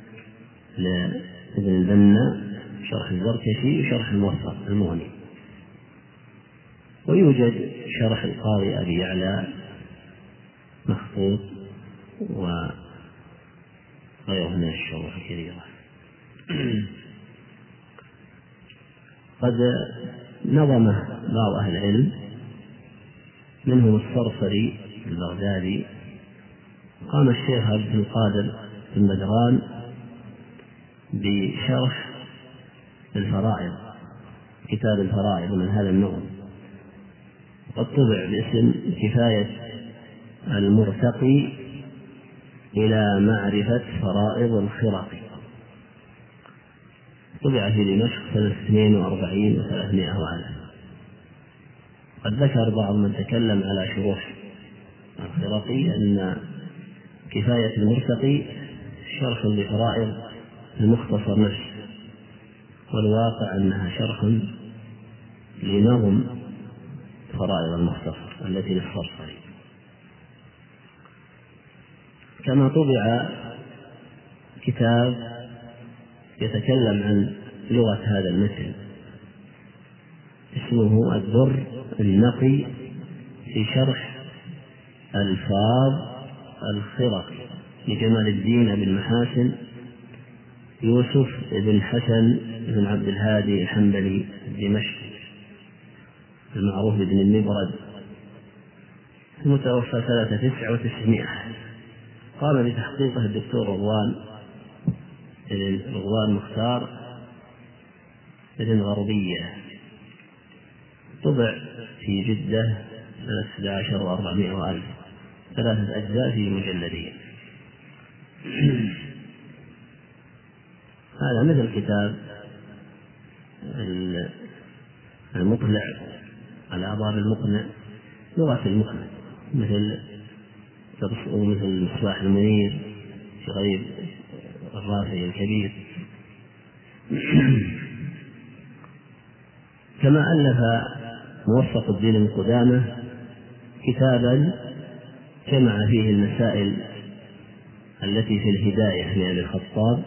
لابن البنا شرح الزركشي وشرح الموفق المغني، ويوجد شرح القاضي أبي يعلى مخطوط وغيره من الشروح الكثيرة. قد نظمه بعض أهل العلم منهم الصرصري البغدادي. قام الشيخ عبد القادر بن بدران بشرح الفرائض، كتاب الفرائض من هذا النوع، قد طبع باسم كفاية المرتقي إلى معرفة فرائض الخرق، طبع في دمشق سنة 42 و300 وألف. قد ذكر بعض من تكلم على شروح الخرقي أن كفاية المرتقي شرح لفرائض المختصر نفسه، والواقع أنها شرح لنظم فرائض المختصر التي للصرصري. كما طبع كتاب يتكلم عن لغة هذا المتن اسمه الدر النقي في شرح ألفاظ الخرقي لجمال الدين أبي المحاسن يوسف بن حسن بن عبد الهادي الحنبلي الدمشقي المعروف بابن المبرد، المتوفى سنة 900. قام بتحقيقه الدكتور رضوان مختار بن غربية، طبع في جدة سنة 11 و400 ألف، 3 أجزاء في مجلدين. هذا مثل كتاب المطلع على آبار المقنع، لغة المقنع، مثل مصباح المنير في غريب الرافعي الكبير. كما ألف موفق الدين بن قدامة كتابا جمع فيه المسائل التي في الهداية لأبي الخطاب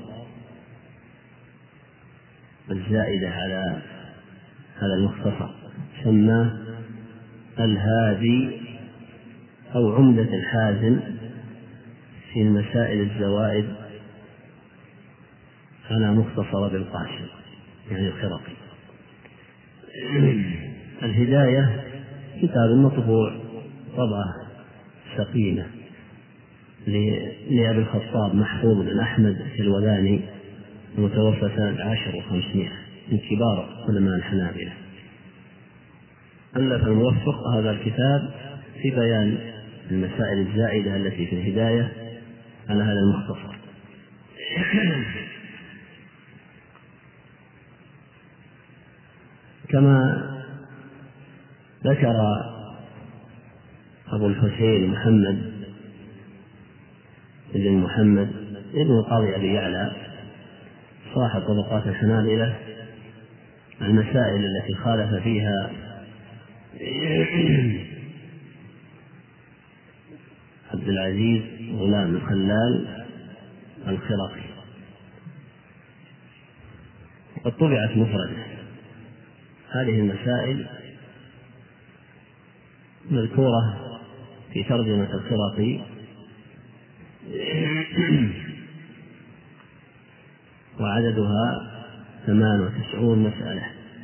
الزائدة على هذا المختصر، سماه الهادي أو عمدة الحازم في المسائل الزوائد على مختصر بالقاسم، يعني الخرقي. الهداية كتاب مطبوع طبعة ثقيلة لأبي الخطاب محفوظ بن أحمد الولاني، المتوفى سنة 10 و500، من كبار علماء الحنابلة. ألف الموفق هذا الكتاب في بيان المسائل الزائدة التي في الهداية على هذا المختصر. كما ذكر أبو الحسين محمد بن محمد ابن قاضي أبي يعلى صاحب طبقات الحنابلة المسائل التي خالف فيها عبد العزيز غلام الخلال الخرقي، وقد طبعت مفردة. هذه المسائل مذكورة في ترجمة الخرقي، وعددها 98 مسألة.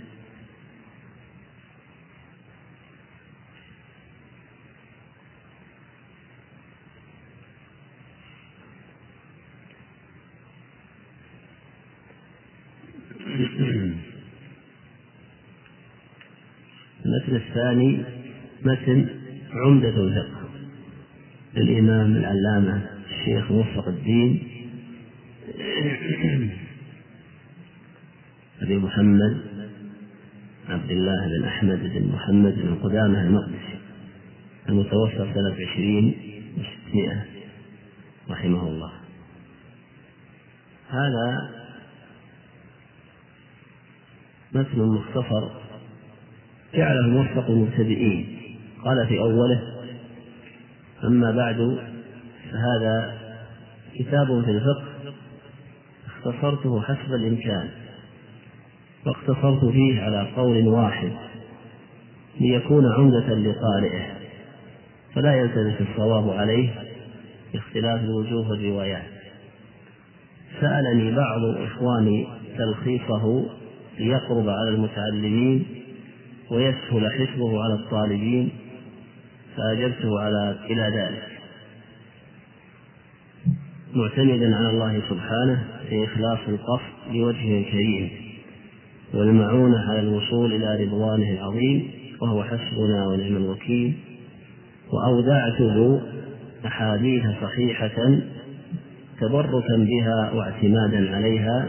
المتن الثاني متن عمدة الفقه للإمام العلامة الشيخ موفق الدين أبي محمد عبد الله بن أحمد بن محمد بن قدامة المقدسي، المتوفى سنة 20 و600 رحمه الله. هذا متن مختصر جعله موفق المبتدئين. قال في أوله: أما بعد، فهذا كتاب في الفقه اختصرته حسب الإمكان، واقتصرت فيه على قول واحد ليكون عمدة لقارئه، فلا يلتبس الصواب عليه باختلاف الوجوه والروايات. سألني بعض إخواني تلخيصه ليقرب على المتعلمين ويسهل حفظه على الطالبين، فأجبته إلى ذلك معتمدا على الله سبحانه في إخلاص القصد لوجهه الكريم والمعونة على الوصول إلى رضوانه العظيم، وهو حسبنا ونعم الوكيل. وأودعته أحاديث صحيحة تبركا بها واعتمادا عليها،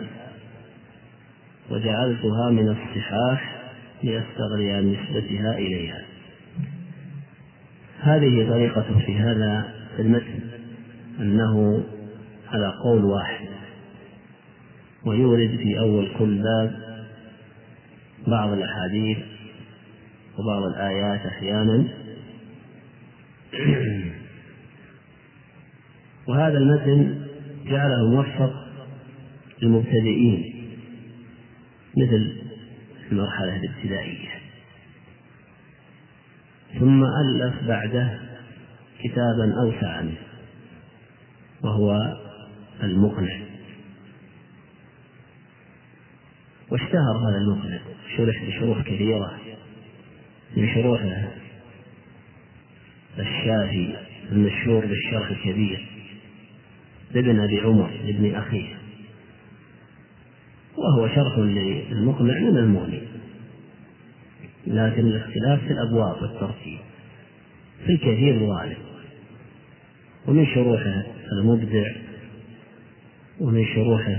وجعلتها من الصحاح ليستغني عن نسبتها إليها. هذه طريقة في هذا المتن، أنه على قول واحد، ويورد في أول كل باب بعض الأحاديث وبعض الآيات أحيانا. وهذا المتن جعله موفق للمبتدئين مثل المرحلة الابتدائية، ثم ألف بعده كتابا أوسع منه وهو المقنع، واشتهر هذا المقنع، شرح بشروح كثيرة، من شروحه الشافي المشهور بالشرح الكبير لابن أبي عمر لابن أخيه، وهو شرح للمقنع من المغني، لكن الاختلاف في الأبواب والترتيب في الكثير غالب. ومن شروحه المبدع، ومن شروحه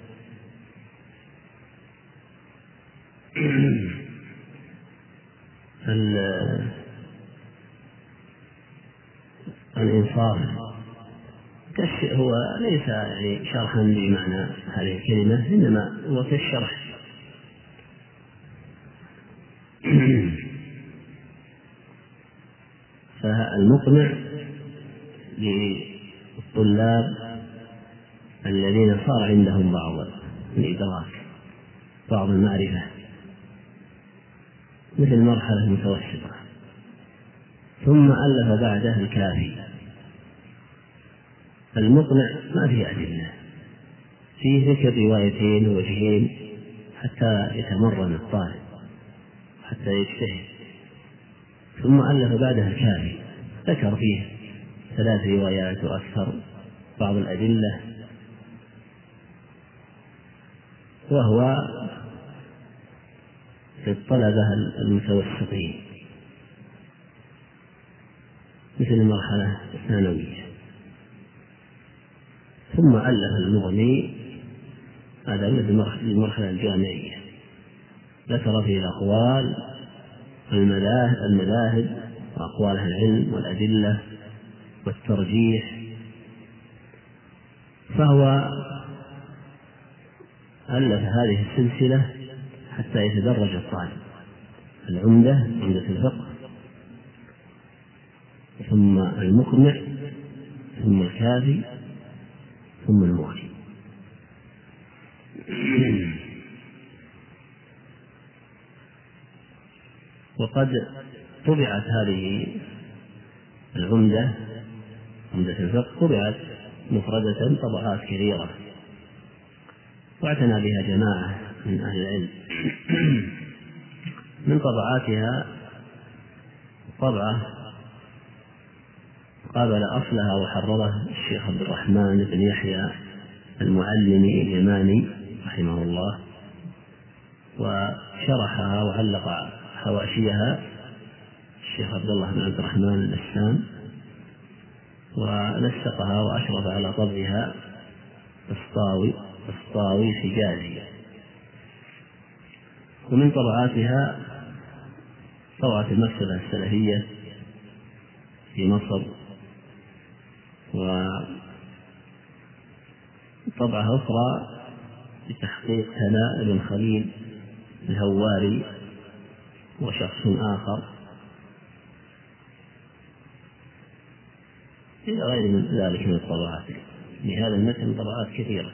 الإنصاف، هو ليس يعني شرحا بمعنى هذه الكلمة، إنما هو كالشرح. فالمقنع للطلاب الذين صار عندهم بعض الإدراك، بعض المعرفة، مثل مرحلة متوسطة. ثم ألف بعده الكافي. المقنع ما فيه أدلة، فيه ذكر روايتين ووجهين حتى يتمرن الطالب، حتى يجتهد. ثم ألف بعدها الكافي، ذكر فيه 3 روايات وأكثر، بعض الأدلة، وهو للطلبة المتوسطين مثل المرحلة الثانوية. ثم ألف المغني، هذا المرحلة الجامعية، ذكر فيه الأقوال، المذاهب وأقوال أهل العلم والأدلة والترجيح. فهو ألف هذه السلسلة حتى يتدرج الطالب: العمدة، عمدة الفقه، ثم المقنع، ثم الكافي، ثم المغني. وقد طبعت هذه العمدة، عمدة الفقه، طبعت مفردة طبعات كثيرة، واعتنى بها جماعة من أهل العلم. من طبعاتها طبعة قابل أصلها وحرره الشيخ عبد الرحمن بن يحيى المعلمي اليماني رحمه الله، وشرحها وعلق حواشيها الشيخ عبد الله بن عبد الرحمن البسام، ونسقها وأشرف على طبعها الطاوي حجازي. ومن طبعاتها طبعة المكتبة السلفية في مصر، وطبعة أخرى بتحقيق هناء بن خليل الهواري وشخص آخر، إلى غير من ذلك من الطبعات. لهذا المتن طبعات كثيرة.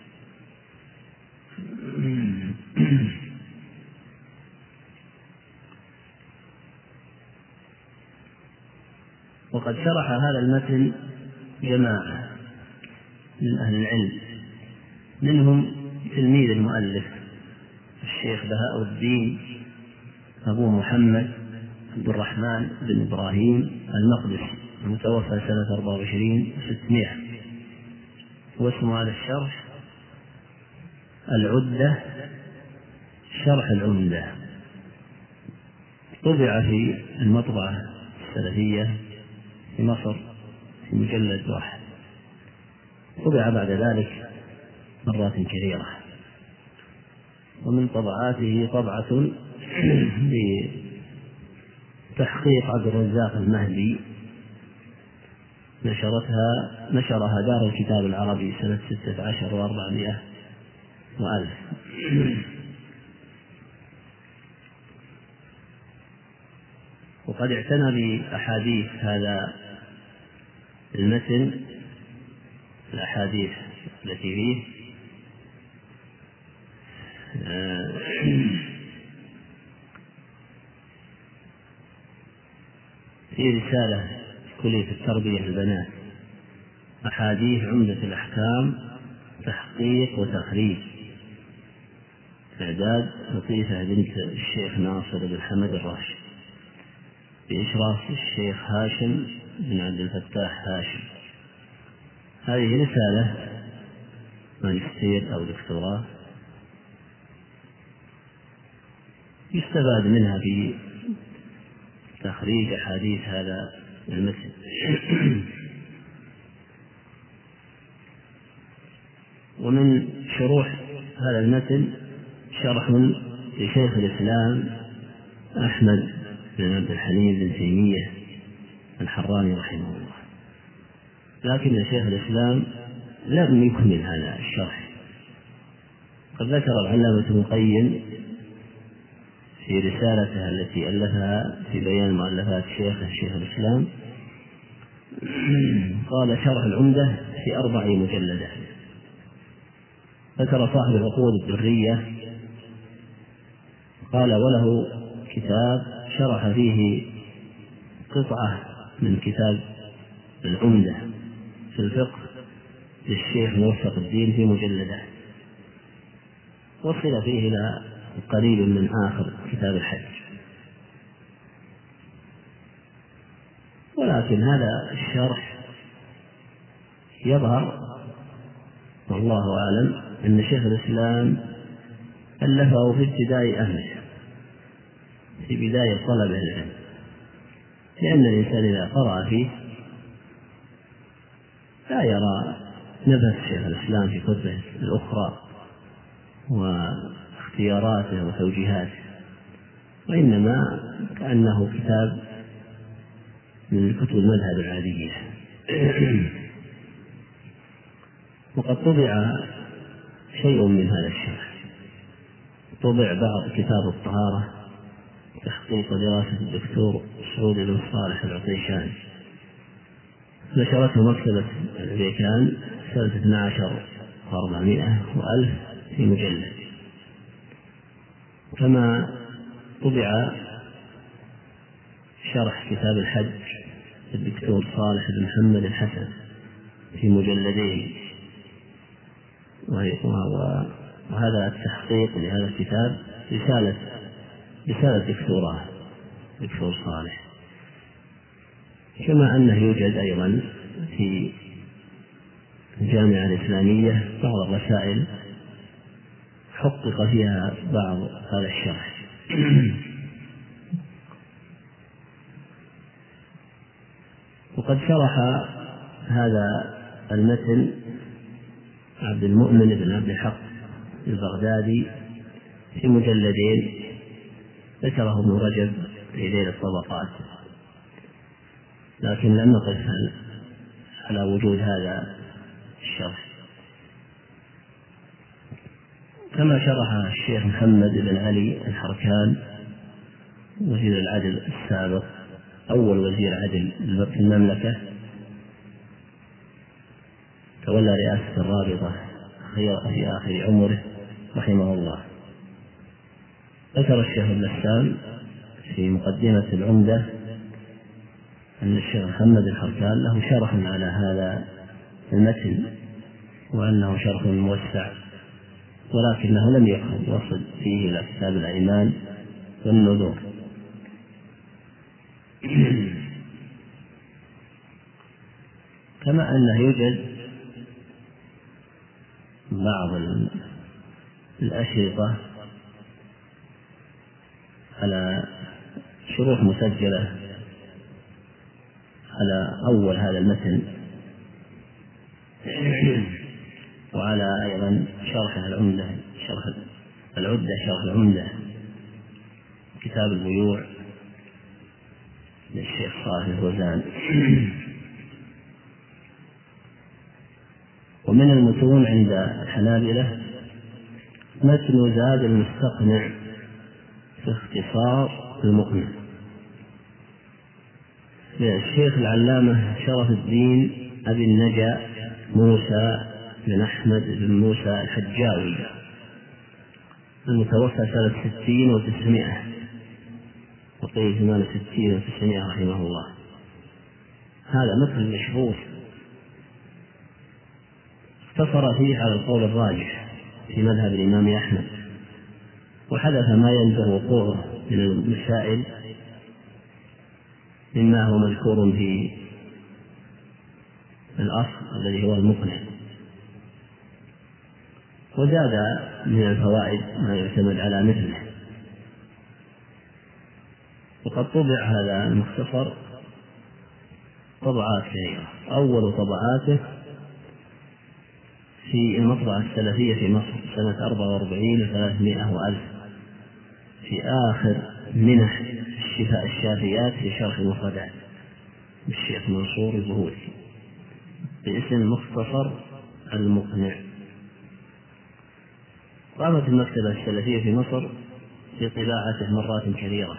وقد شرح هذا المتن جماعة من أهل العلم، منهم تلميذ المؤلف الشيخ بهاء الدين أبو محمد عبد الرحمن بن إبراهيم المقدسي، المتوفى سنة 24 و600. واسم هذا الشرح العدة، شرح العمدة. طبع في المطبعة السلفية في مصر في مجلد واحد، طبع بعد ذلك مرات كثيرة. ومن طبعاته طبعة بتحقيق عبد الرزاق المهدي، نشرها دار الكتاب العربي سنة 16 و400 وألف. وقد اعتنى بأحاديث هذا المتن، الأحاديث التي فيه، في رسالة كلية التربية للبنات، أحاديث عمدة الأحكام تحقيق وتخريج، إعداد لطيفة بنت الشيخ ناصر بن حمد الراشد بإشراف الشيخ هاشم بن عبد الفتاح هاشم. هذه رسالة ماجستير أو دكتوراه يستفاد منها في تخريج أحاديث هذا المتن. ومن شروح هذا المتن شرح لشيخ الإسلام أحمد بن عبد الحليم بن تيمية الحراني رحمه الله، لكن شيخ الإسلام لم يكمل هذا الشرح. قد ذكر العلامة ابن القيم في رسالته التي ألفها في بيان مؤلفات شيخ الإسلام، قال: شرح العمدة في 4 مجلدات. ذكر صاحب العقود الدرية قال: وله كتاب شرح فيه قطعة من كتاب العمدة في الفقه للشيخ موفق الدين في مجلدات، وصل فيه إلى قريب من آخر كتاب الحج. ولكن هذا الشرح يظهر والله أعلم أن شيخ الإسلام ألفه في ابتداء أمره، في بداية طلبه العلم، لأن الإنسان إذا قرأ فيه لا يرى نفس شيخ الإسلام في كتبه الأخرى واختياراته وتوجيهاته، وإنما كأنه كتاب من كتب المذهب العادية. وقد طبع شيء من هذا الشرح، طبع بعض كتاب الطهارة تحقيق دراسة الدكتور سعود بن صالح العطيشاني، نشرته مكتبة البيكان سنة 12,400 وألف في مجلد. كما طبع شرح كتاب الحج الدكتور صالح بن محمد الحسن في مجلدين، وهذا التحقيق لهذا الكتاب رسالة دكتوراه دكتور صالح. كما أنه يوجد أيضا في الجامعة الإسلامية بعض الرسائل حقق فيها بعض هذا الشرح. وقد شرح هذا المتن عبد المؤمن بن عبد الحق البغدادي في مجلدين ذكره ابن رجب في ليل الطبقات، لكن لم نقف على وجود هذا الشرح. كما شرح الشيخ محمد بن علي الحركان وزير العدل السابق، أول وزير عدل في المملكة، تولى رئاسة الرابطة في آخر عمره رحمه الله. ذكر الشيخ البسام في مقدمة العمدة أن الشيخ محمد الحركان له شرح على هذا المتن، وأنه شرح موسع، ولكنه لم يكن يصل فيه إلى كتاب الأيمان والنذور. كما أنه يوجد بعض الأشرطة على شروح مسجلة على أول هذا المتن، وعلى أيضا شرح العمدة، شرح العمدة، كتاب البيوع للشيخ صالح الفوزان. ومن المتون عند الحنابلة متن زاد المستقنع في اختصار المقنع للشيخ العلامة شرف الدين أبي النجا موسى بن أحمد بن موسى الحجاوي، المتوفى سنة 60 و900 وقيل 68 و900 رحمه الله. هذا مثل مشهور اقتصر فيه على القول الراجح في مذهب الإمام أحمد، وحدث ما ينبغي وقوعه من المسائل مما هو مذكور في الأصل الذي هو المقنع، وزاد من الفوائد ما يعتمد على مثله. وقد طبع هذا المختصر طبعات كثيرة. أول طبعاته في المطبعة السلفية في مصر سنة 44 و300 وألف، في آخر منح الشفاء الشافيات في شرح المفردات للشيخ منصور البهوتي باسم مختصر المقنع. قامت المكتبة السلفية في مصر بطباعته مرات كثيرة،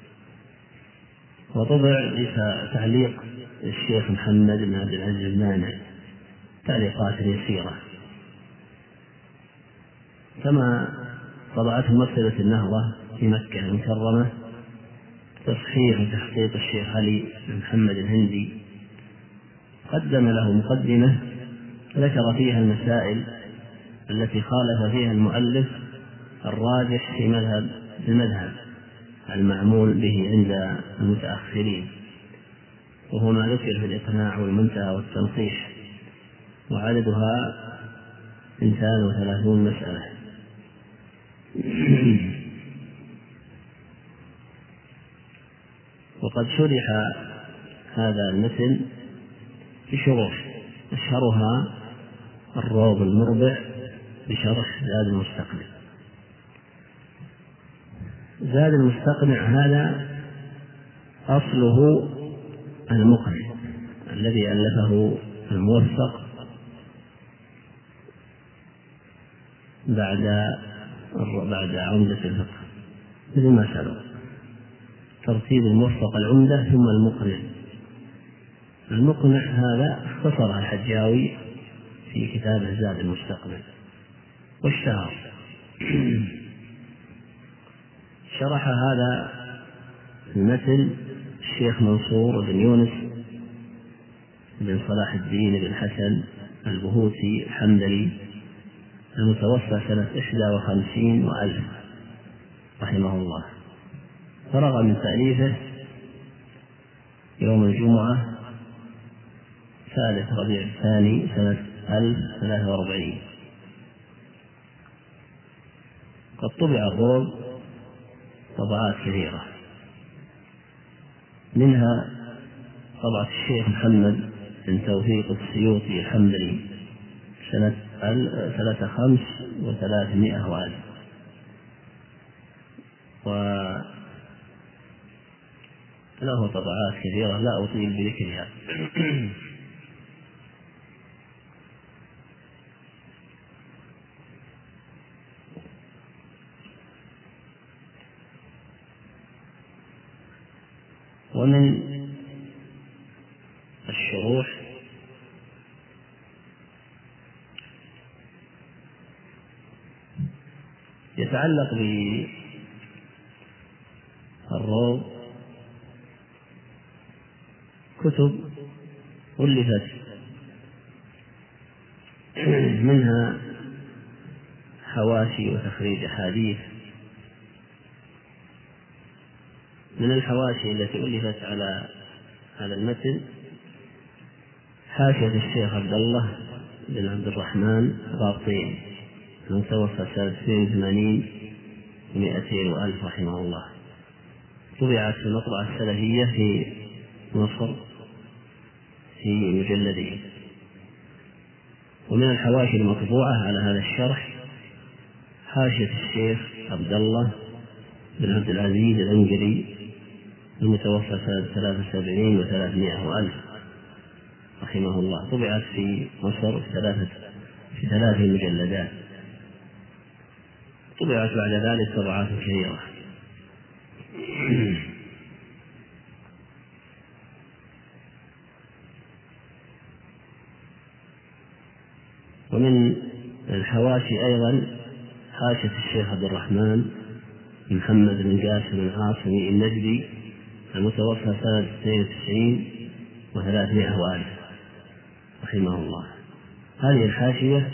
وطبع تعليق الشيخ محمد بن عبد العزيز المانع، تعليقات يسيرة، كما طبعته مكتبة النهضة في مكة المكرمة تصحيح وتحقيق الشيخ علي بن محمد الهندي، قدم له مقدمة ذكر فيها المسائل التي خالف فيها المؤلف الراجح في المذهب المعمول به عند المتأخرين، وهو ما ذكر في الإقناع والمنتهى والتنقيح، وعددها 32 مسألة. وقد شرح هذا المتن بشروح أشهرها الروض المربع بشرح زاد المستقنع. زاد المستقنع هذا أصله المقنع الذي ألفه الموفق بعد عمدة الفقه، مثل ما سبق ترتيب الموفق العمدة ثم المقنع. المقنع هذا اختصرها الحجاوي في كتابه زاد المستقنع واشتهر. شرح هذا المتن الشيخ منصور بن يونس بن صلاح الدين بن حسن البهوتي الحمدلي المتوفى سنة 51 وألف رحمه الله. فرغ من تأليفه يوم الجمعة 3 ربيع الثاني سنة 1043. قد طبع الروض طبعات كثيرة، منها طبعة الشيخ محمد بن توفيق السيوطي الحمدلي سنة 300 وألف، وله طبعات كثيرة لا أطيل بذكرها. ومن الشروح يتعلق بالروض كتب ألفت، منها حواشي وتخريج أحاديث. من الحواشي التي ألفت على هذا المتن حاشية الشيخ عبد الله بن عبد الرحمن غاطين المتوفى سنة 82 و200 وألف رحمه الله، طبعت في المطبعة السلفية في مصر في مجلدين. ومن الحواشي المطبوعة على هذا الشرح حاشية الشيخ عبد الله بن عبد العزيز الأنجلي المتوفى سنة 73 و300 وألف رحمه الله، طبعت في مصر في 3 مجلدات. طبعت بعد ذلك طبعات كثيرة. ومن الحواشي أيضا حاشية الشيخ عبد الرحمن محمد بن قاسم العاصمي النجدي المتوفى سنة 92 و300 وألف رحمه الله. هذه الحاشية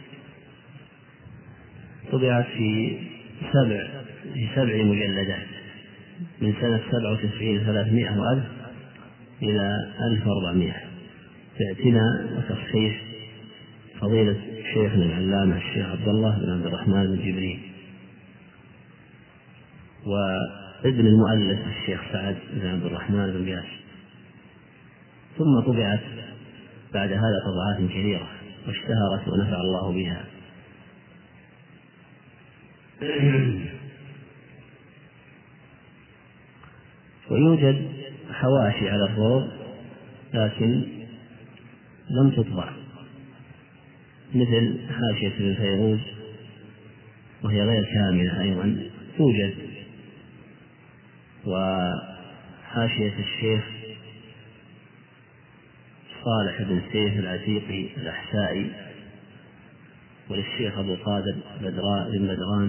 طبعت في 7 مجلدات من سنة 97 300 وألف إلى 1400 باعتناء وتصحيح فضيلة شيخنا العلامة الشيخ عبد الله بن عبد الرحمن بن جبريل وابن المؤلف الشيخ سعد بن عبد الرحمن بن ياس. ثم طبعت بعد هذا طبعات كثيرة واشتهرت ونفع الله بها. ويوجد حواشي على الروض لكن لم تطبع، مثل حاشية ابن فيروز وهي غير كاملة أيضا توجد، وحاشية الشيخ صالح بن سيف العتيقي الأحسائي وللشيخ أبو قادر بن بدران.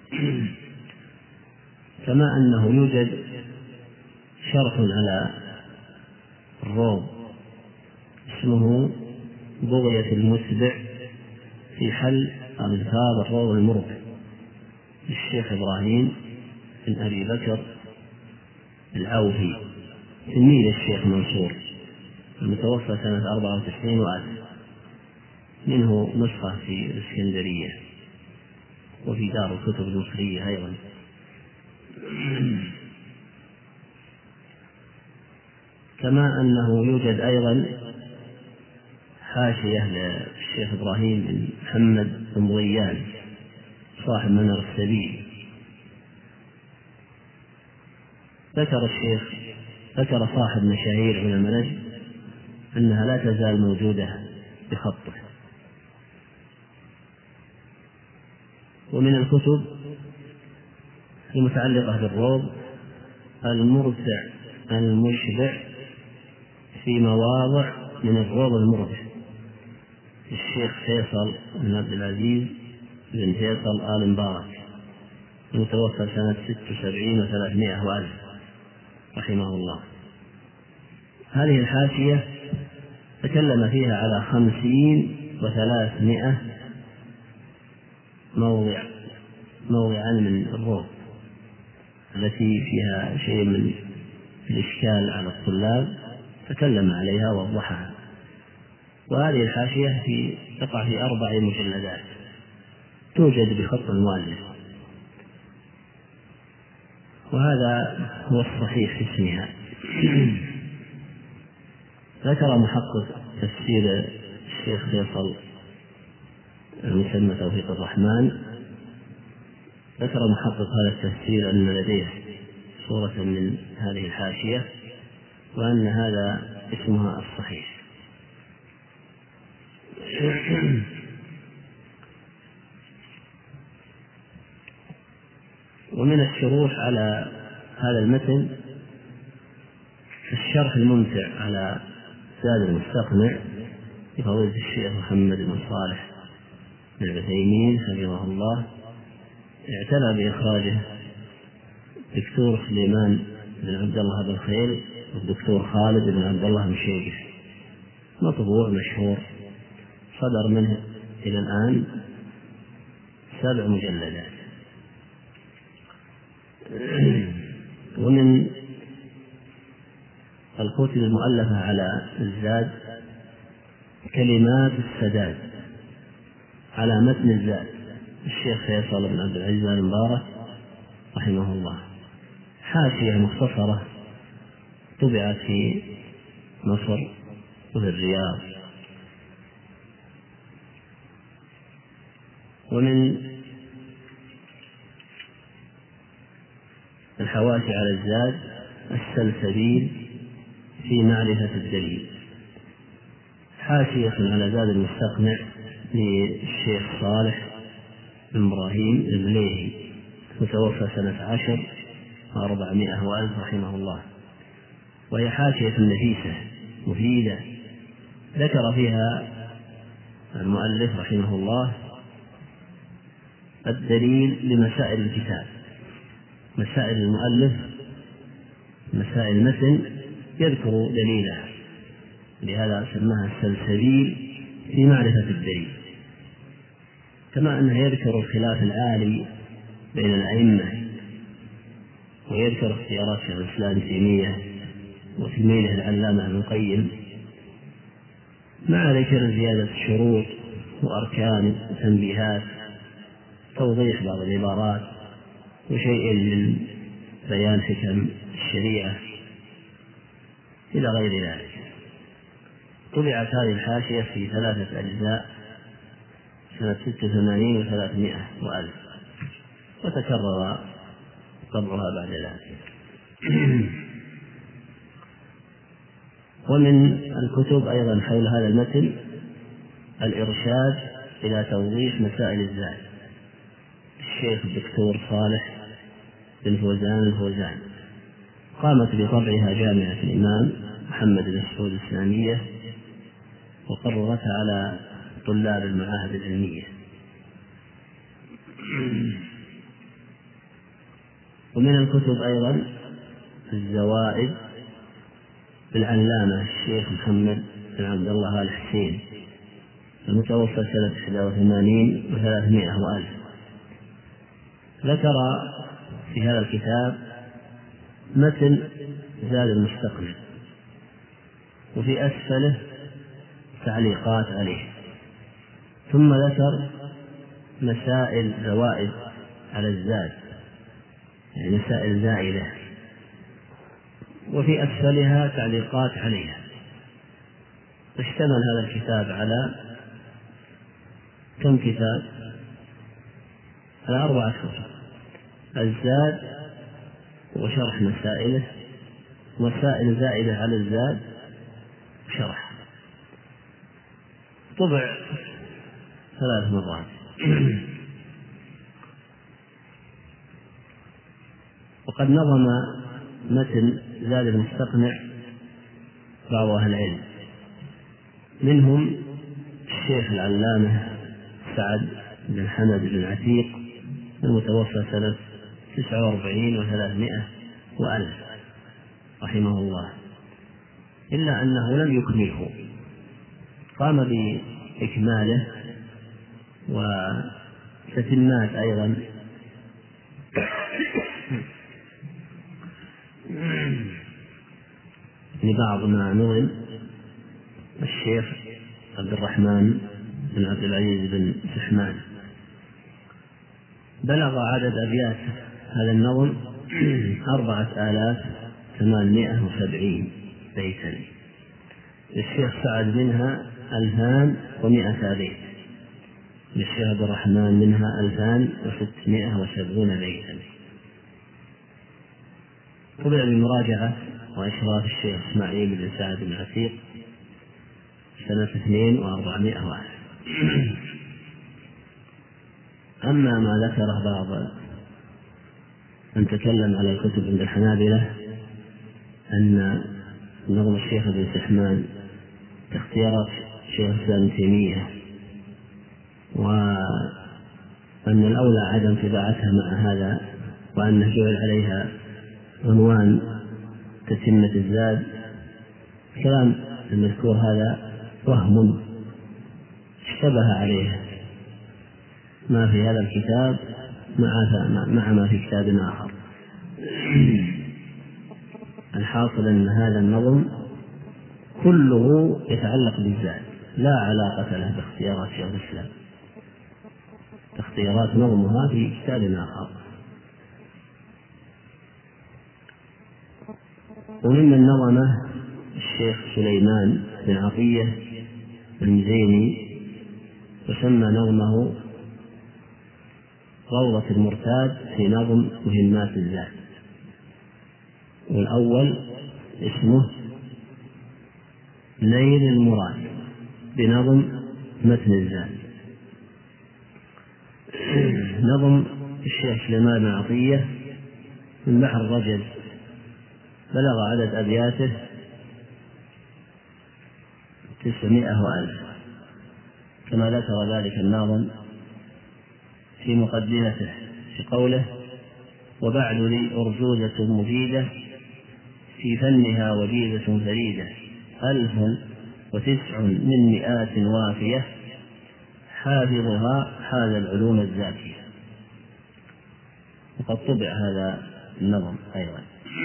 كما أنه يوجد شرح على الروض اسمه بغية المتبع في حل ألفاظ الروض المربع للشيخ إبراهيم بن أبي بكر العوفي تلميذ الشيخ منصور المتوفى سنة 94 وألف، منه نسخة في الإسكندرية وفي دار الكتب المصرية أيضا. كما أنه يوجد أيضا حاشية للشيخ إبراهيم بن محمد بن ضيان صاحب منار السبيل. ذكر صاحب مشاهير علماء نجد أنها لا تزال موجودة بخطه. ومن الكتب المتعلقة بالروض المرتع المشبع في مواضع من الروض المربع الشيخ فيصل بن عبد العزيز بن فيصل آل مبارك المتوفى سنة 76 و300 وألف رحمه الله. هذه الحاشية تكلم فيها على 50 و300 موضعا من الروض التي فيها شيء من الإشكال على الطلاب تكلم عليها ووضحها. وهذه الحاشية تقع في 4 مجلدات توجد بخط المؤلف، وهذا هو الصحيح في اسمها. ذكر محقق تفسير الشيخ فيصل المسمى توفيق الرحمن، ذكر محقق هذا التفسير أن لديه صورة من هذه الحاشية وأن هذا اسمها الصحيح. ومن الشروح على هذا المتن الشرح الممتع على زاد المستقنع لفضيلة الشيخ محمد بن صالح بن عثيمين حفظه الله، اعتنى بإخراجه الدكتور سليمان بن عبد الله بن خيل والدكتور خالد بن عبد الله بن شيبة، مطبوع مشهور صدر منه إلى الآن 7 مجلدات. ومن الكتب المؤلفة على الزاد كلمات السداد على متن الزاد الشيخ فيصل بن عبد العزيز المبارك رحمه الله، حاشية مختصرة طبعت في مصر وفي الرياض. ومن الحواشي على الزاد السلسبيل في معرفة الدليل، حاشية على زاد المستقنع للشيخ صالح بن إبراهيم البليهي متوفى سنة 10 و400 وألف رحمه الله، وهي حاشية نفيسة مفيدة ذكر فيها المؤلف رحمه الله الدليل لمسائل الكتاب، مسائل المؤلف مسائل المتن يذكر دليلها لهذا سماها السلسبيل في معرفة الدليل. كما أنه يذكر الخلاف العالي بين الأئمة، ويذكر اختيارات شيخ الإسلام ابن تيمية وتلميذه العلامة ابن القيم، مع ذكر زيادة الشروط وأركان وتنبيهات، توضيح بعض العبارات، وشيء من بيان حكم الشريعة إلى غير ذلك. طبعت هذه الحاشية في 3 أجزاء سنة 86 و300 وألف، وتكرر طبعها بعد ذلك. ومن الكتب أيضا حول هذا المتن الإرشاد إلى توضيح مسائل الزاد، الشيخ الدكتور صالح بن فوزان الفوزان، قامت بطبعها جامعة الإمام محمد بن سعود الإسلامية، وقررتها على طلاب المعاهد العلمية. ومن الكتب أيضا الزوائد للعلامة الشيخ محمد بن عبد الله آل حسين، المتوفى سنة 81 و300 وألف. ذكر في هذا الكتاب متن زاد المستقنع، وفي أسفله تعليقات عليه، ثم ذكر مسائل زوائد على الزاد، يعني مسائل زائدة، وفي أسفلها تعليقات عليها. اشتمل هذا الكتاب على كم كتاب؟ على 4 كتب: الزاد وشرح مسائله، مسائل زائدة على الزاد وشرح. طبع 3 مرات. وقد نظم متن زاد المستقنع بعض أهل العلم، منهم الشيخ العلامة سعد بن حمد بن عتيق المتوفى سنة 49 و300 وألف رحمه الله، إلا أنه لم يكمله، قام بإكماله وتتمات أيضا لبعض ما نظم الشيخ عبد الرحمن بن عبد العزيز بن سحمان. بلغ عدد أبيات هذا النظم 4870 بيتا، للشيخ سعد منها 2100 بيت، للشيخ عبد الرحمن منها 2670 بيتا. طبع بمراجعة وإشراف الشيخ إسماعيل بن سعد بن عتيق سنة 2400 وألف. أما ما ذكره بعض من تكلم على الكتب عند الحنابلة أن نظم الشيخ بن سحمان اختيارات شيخ الإسلام ابن تيمية، وأن الأولى عدم تباعتها مع هذا، وأنه جعل عليها عنوان تتمة الزاد، كلام المذكور هذا وهم اشتبه عليه ما في هذا الكتاب مع ما في كتاب آخر. الحاصل أن هذا النظم كله يتعلق بالزاد، لا علاقة له باختيارات شيخ الإسلام، اختيارات نظمها في كتاب آخر. وممن نظمه الشيخ سليمان بن عطية المزيني، وسمى نظمه روضة المرتاد في نظم مهمات الزاد، والأول اسمه نيل المراد بنظم متن الزاد. نظم الشيخ سليمان بن عطية من بحر رجل، بلغ عدد أبياته 900 وألف، كما ذكر ذلك الناظم في مقدمته في قوله: وبعد لي أرجوزة مفيدة في فنها وجيزة فريدة، 1000 900 وافية حافظها هذا العلوم الزاكية. وقد طبع هذا النظم أيضا.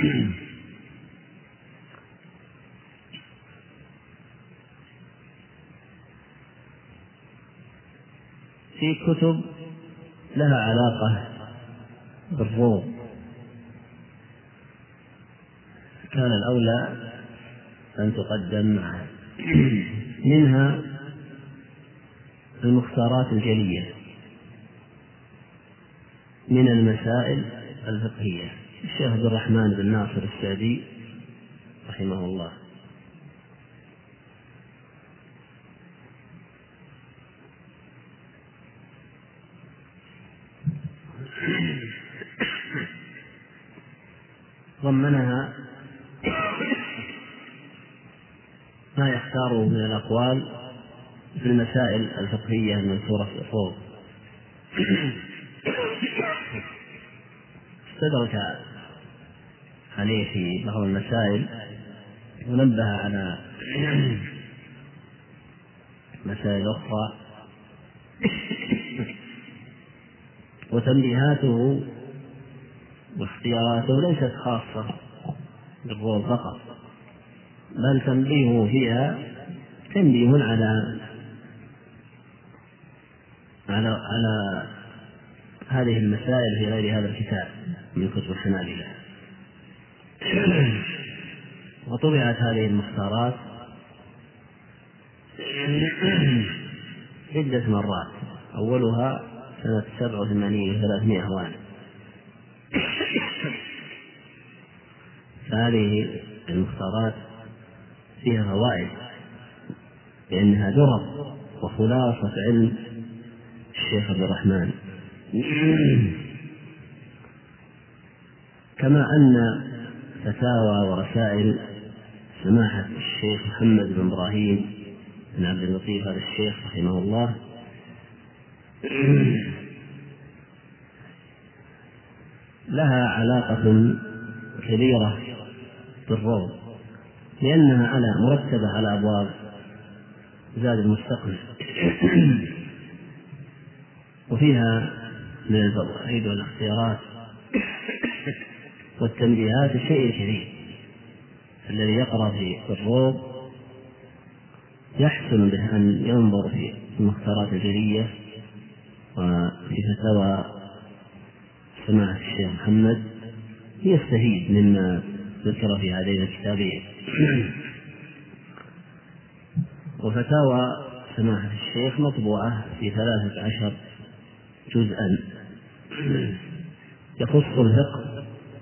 في كتب لها علاقة بالروم كان الأولى أن تقدم معها، منها المختارات الجلية من المسائل الفقهية، الشيخ عبد الرحمن بن ناصر السعدي رحمه الله. ضمنها ما يختاره من الأقوال في المسائل الفقهية المنثورة في الأصول. استدرك عليه في بعض المسائل ونبه على مسائل أخرى، وتنبيهاته واختياراته ليست خاصة بالروم فقط، بل تنبيهه فيها تنبيه على هذه المسائل في غير هذا الكتاب من كتب الحنابلة. وطبعت هذه المختارات عدة مرات، أولها سنة 87 و300 وان. فهذه المختارات فيها فوائد لأنها درر وخلاصة علم الشيخ عبد الرحمن. كما أن فتاوى ورسائل سماحة الشيخ محمد بن إبراهيم بن عبد اللطيف هذا الشيخ رحمه الله لها علاقة كبيرة بالروم، لأنها مرتبة على أبواب زاد المستقبل، وفيها من الفوائد والاختيارات والتنبيهات الشيء الكثير. الذي يقرأ في الروم يحسن به أن ينظر في المختارات الجلية وفي فتاوى سماحة الشيخ محمد يستفيد مما ذكر في هذين الكتابين. وفتاوى سماحة الشيخ مطبوعة في 13 جزءا يخص الفقه.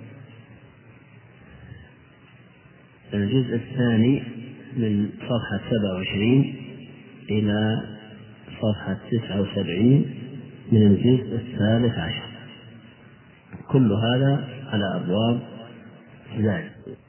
الجزء الثاني من صفحة 27 إلى صفحة 79 من الجزء 13، كل هذا على أبواب زاد.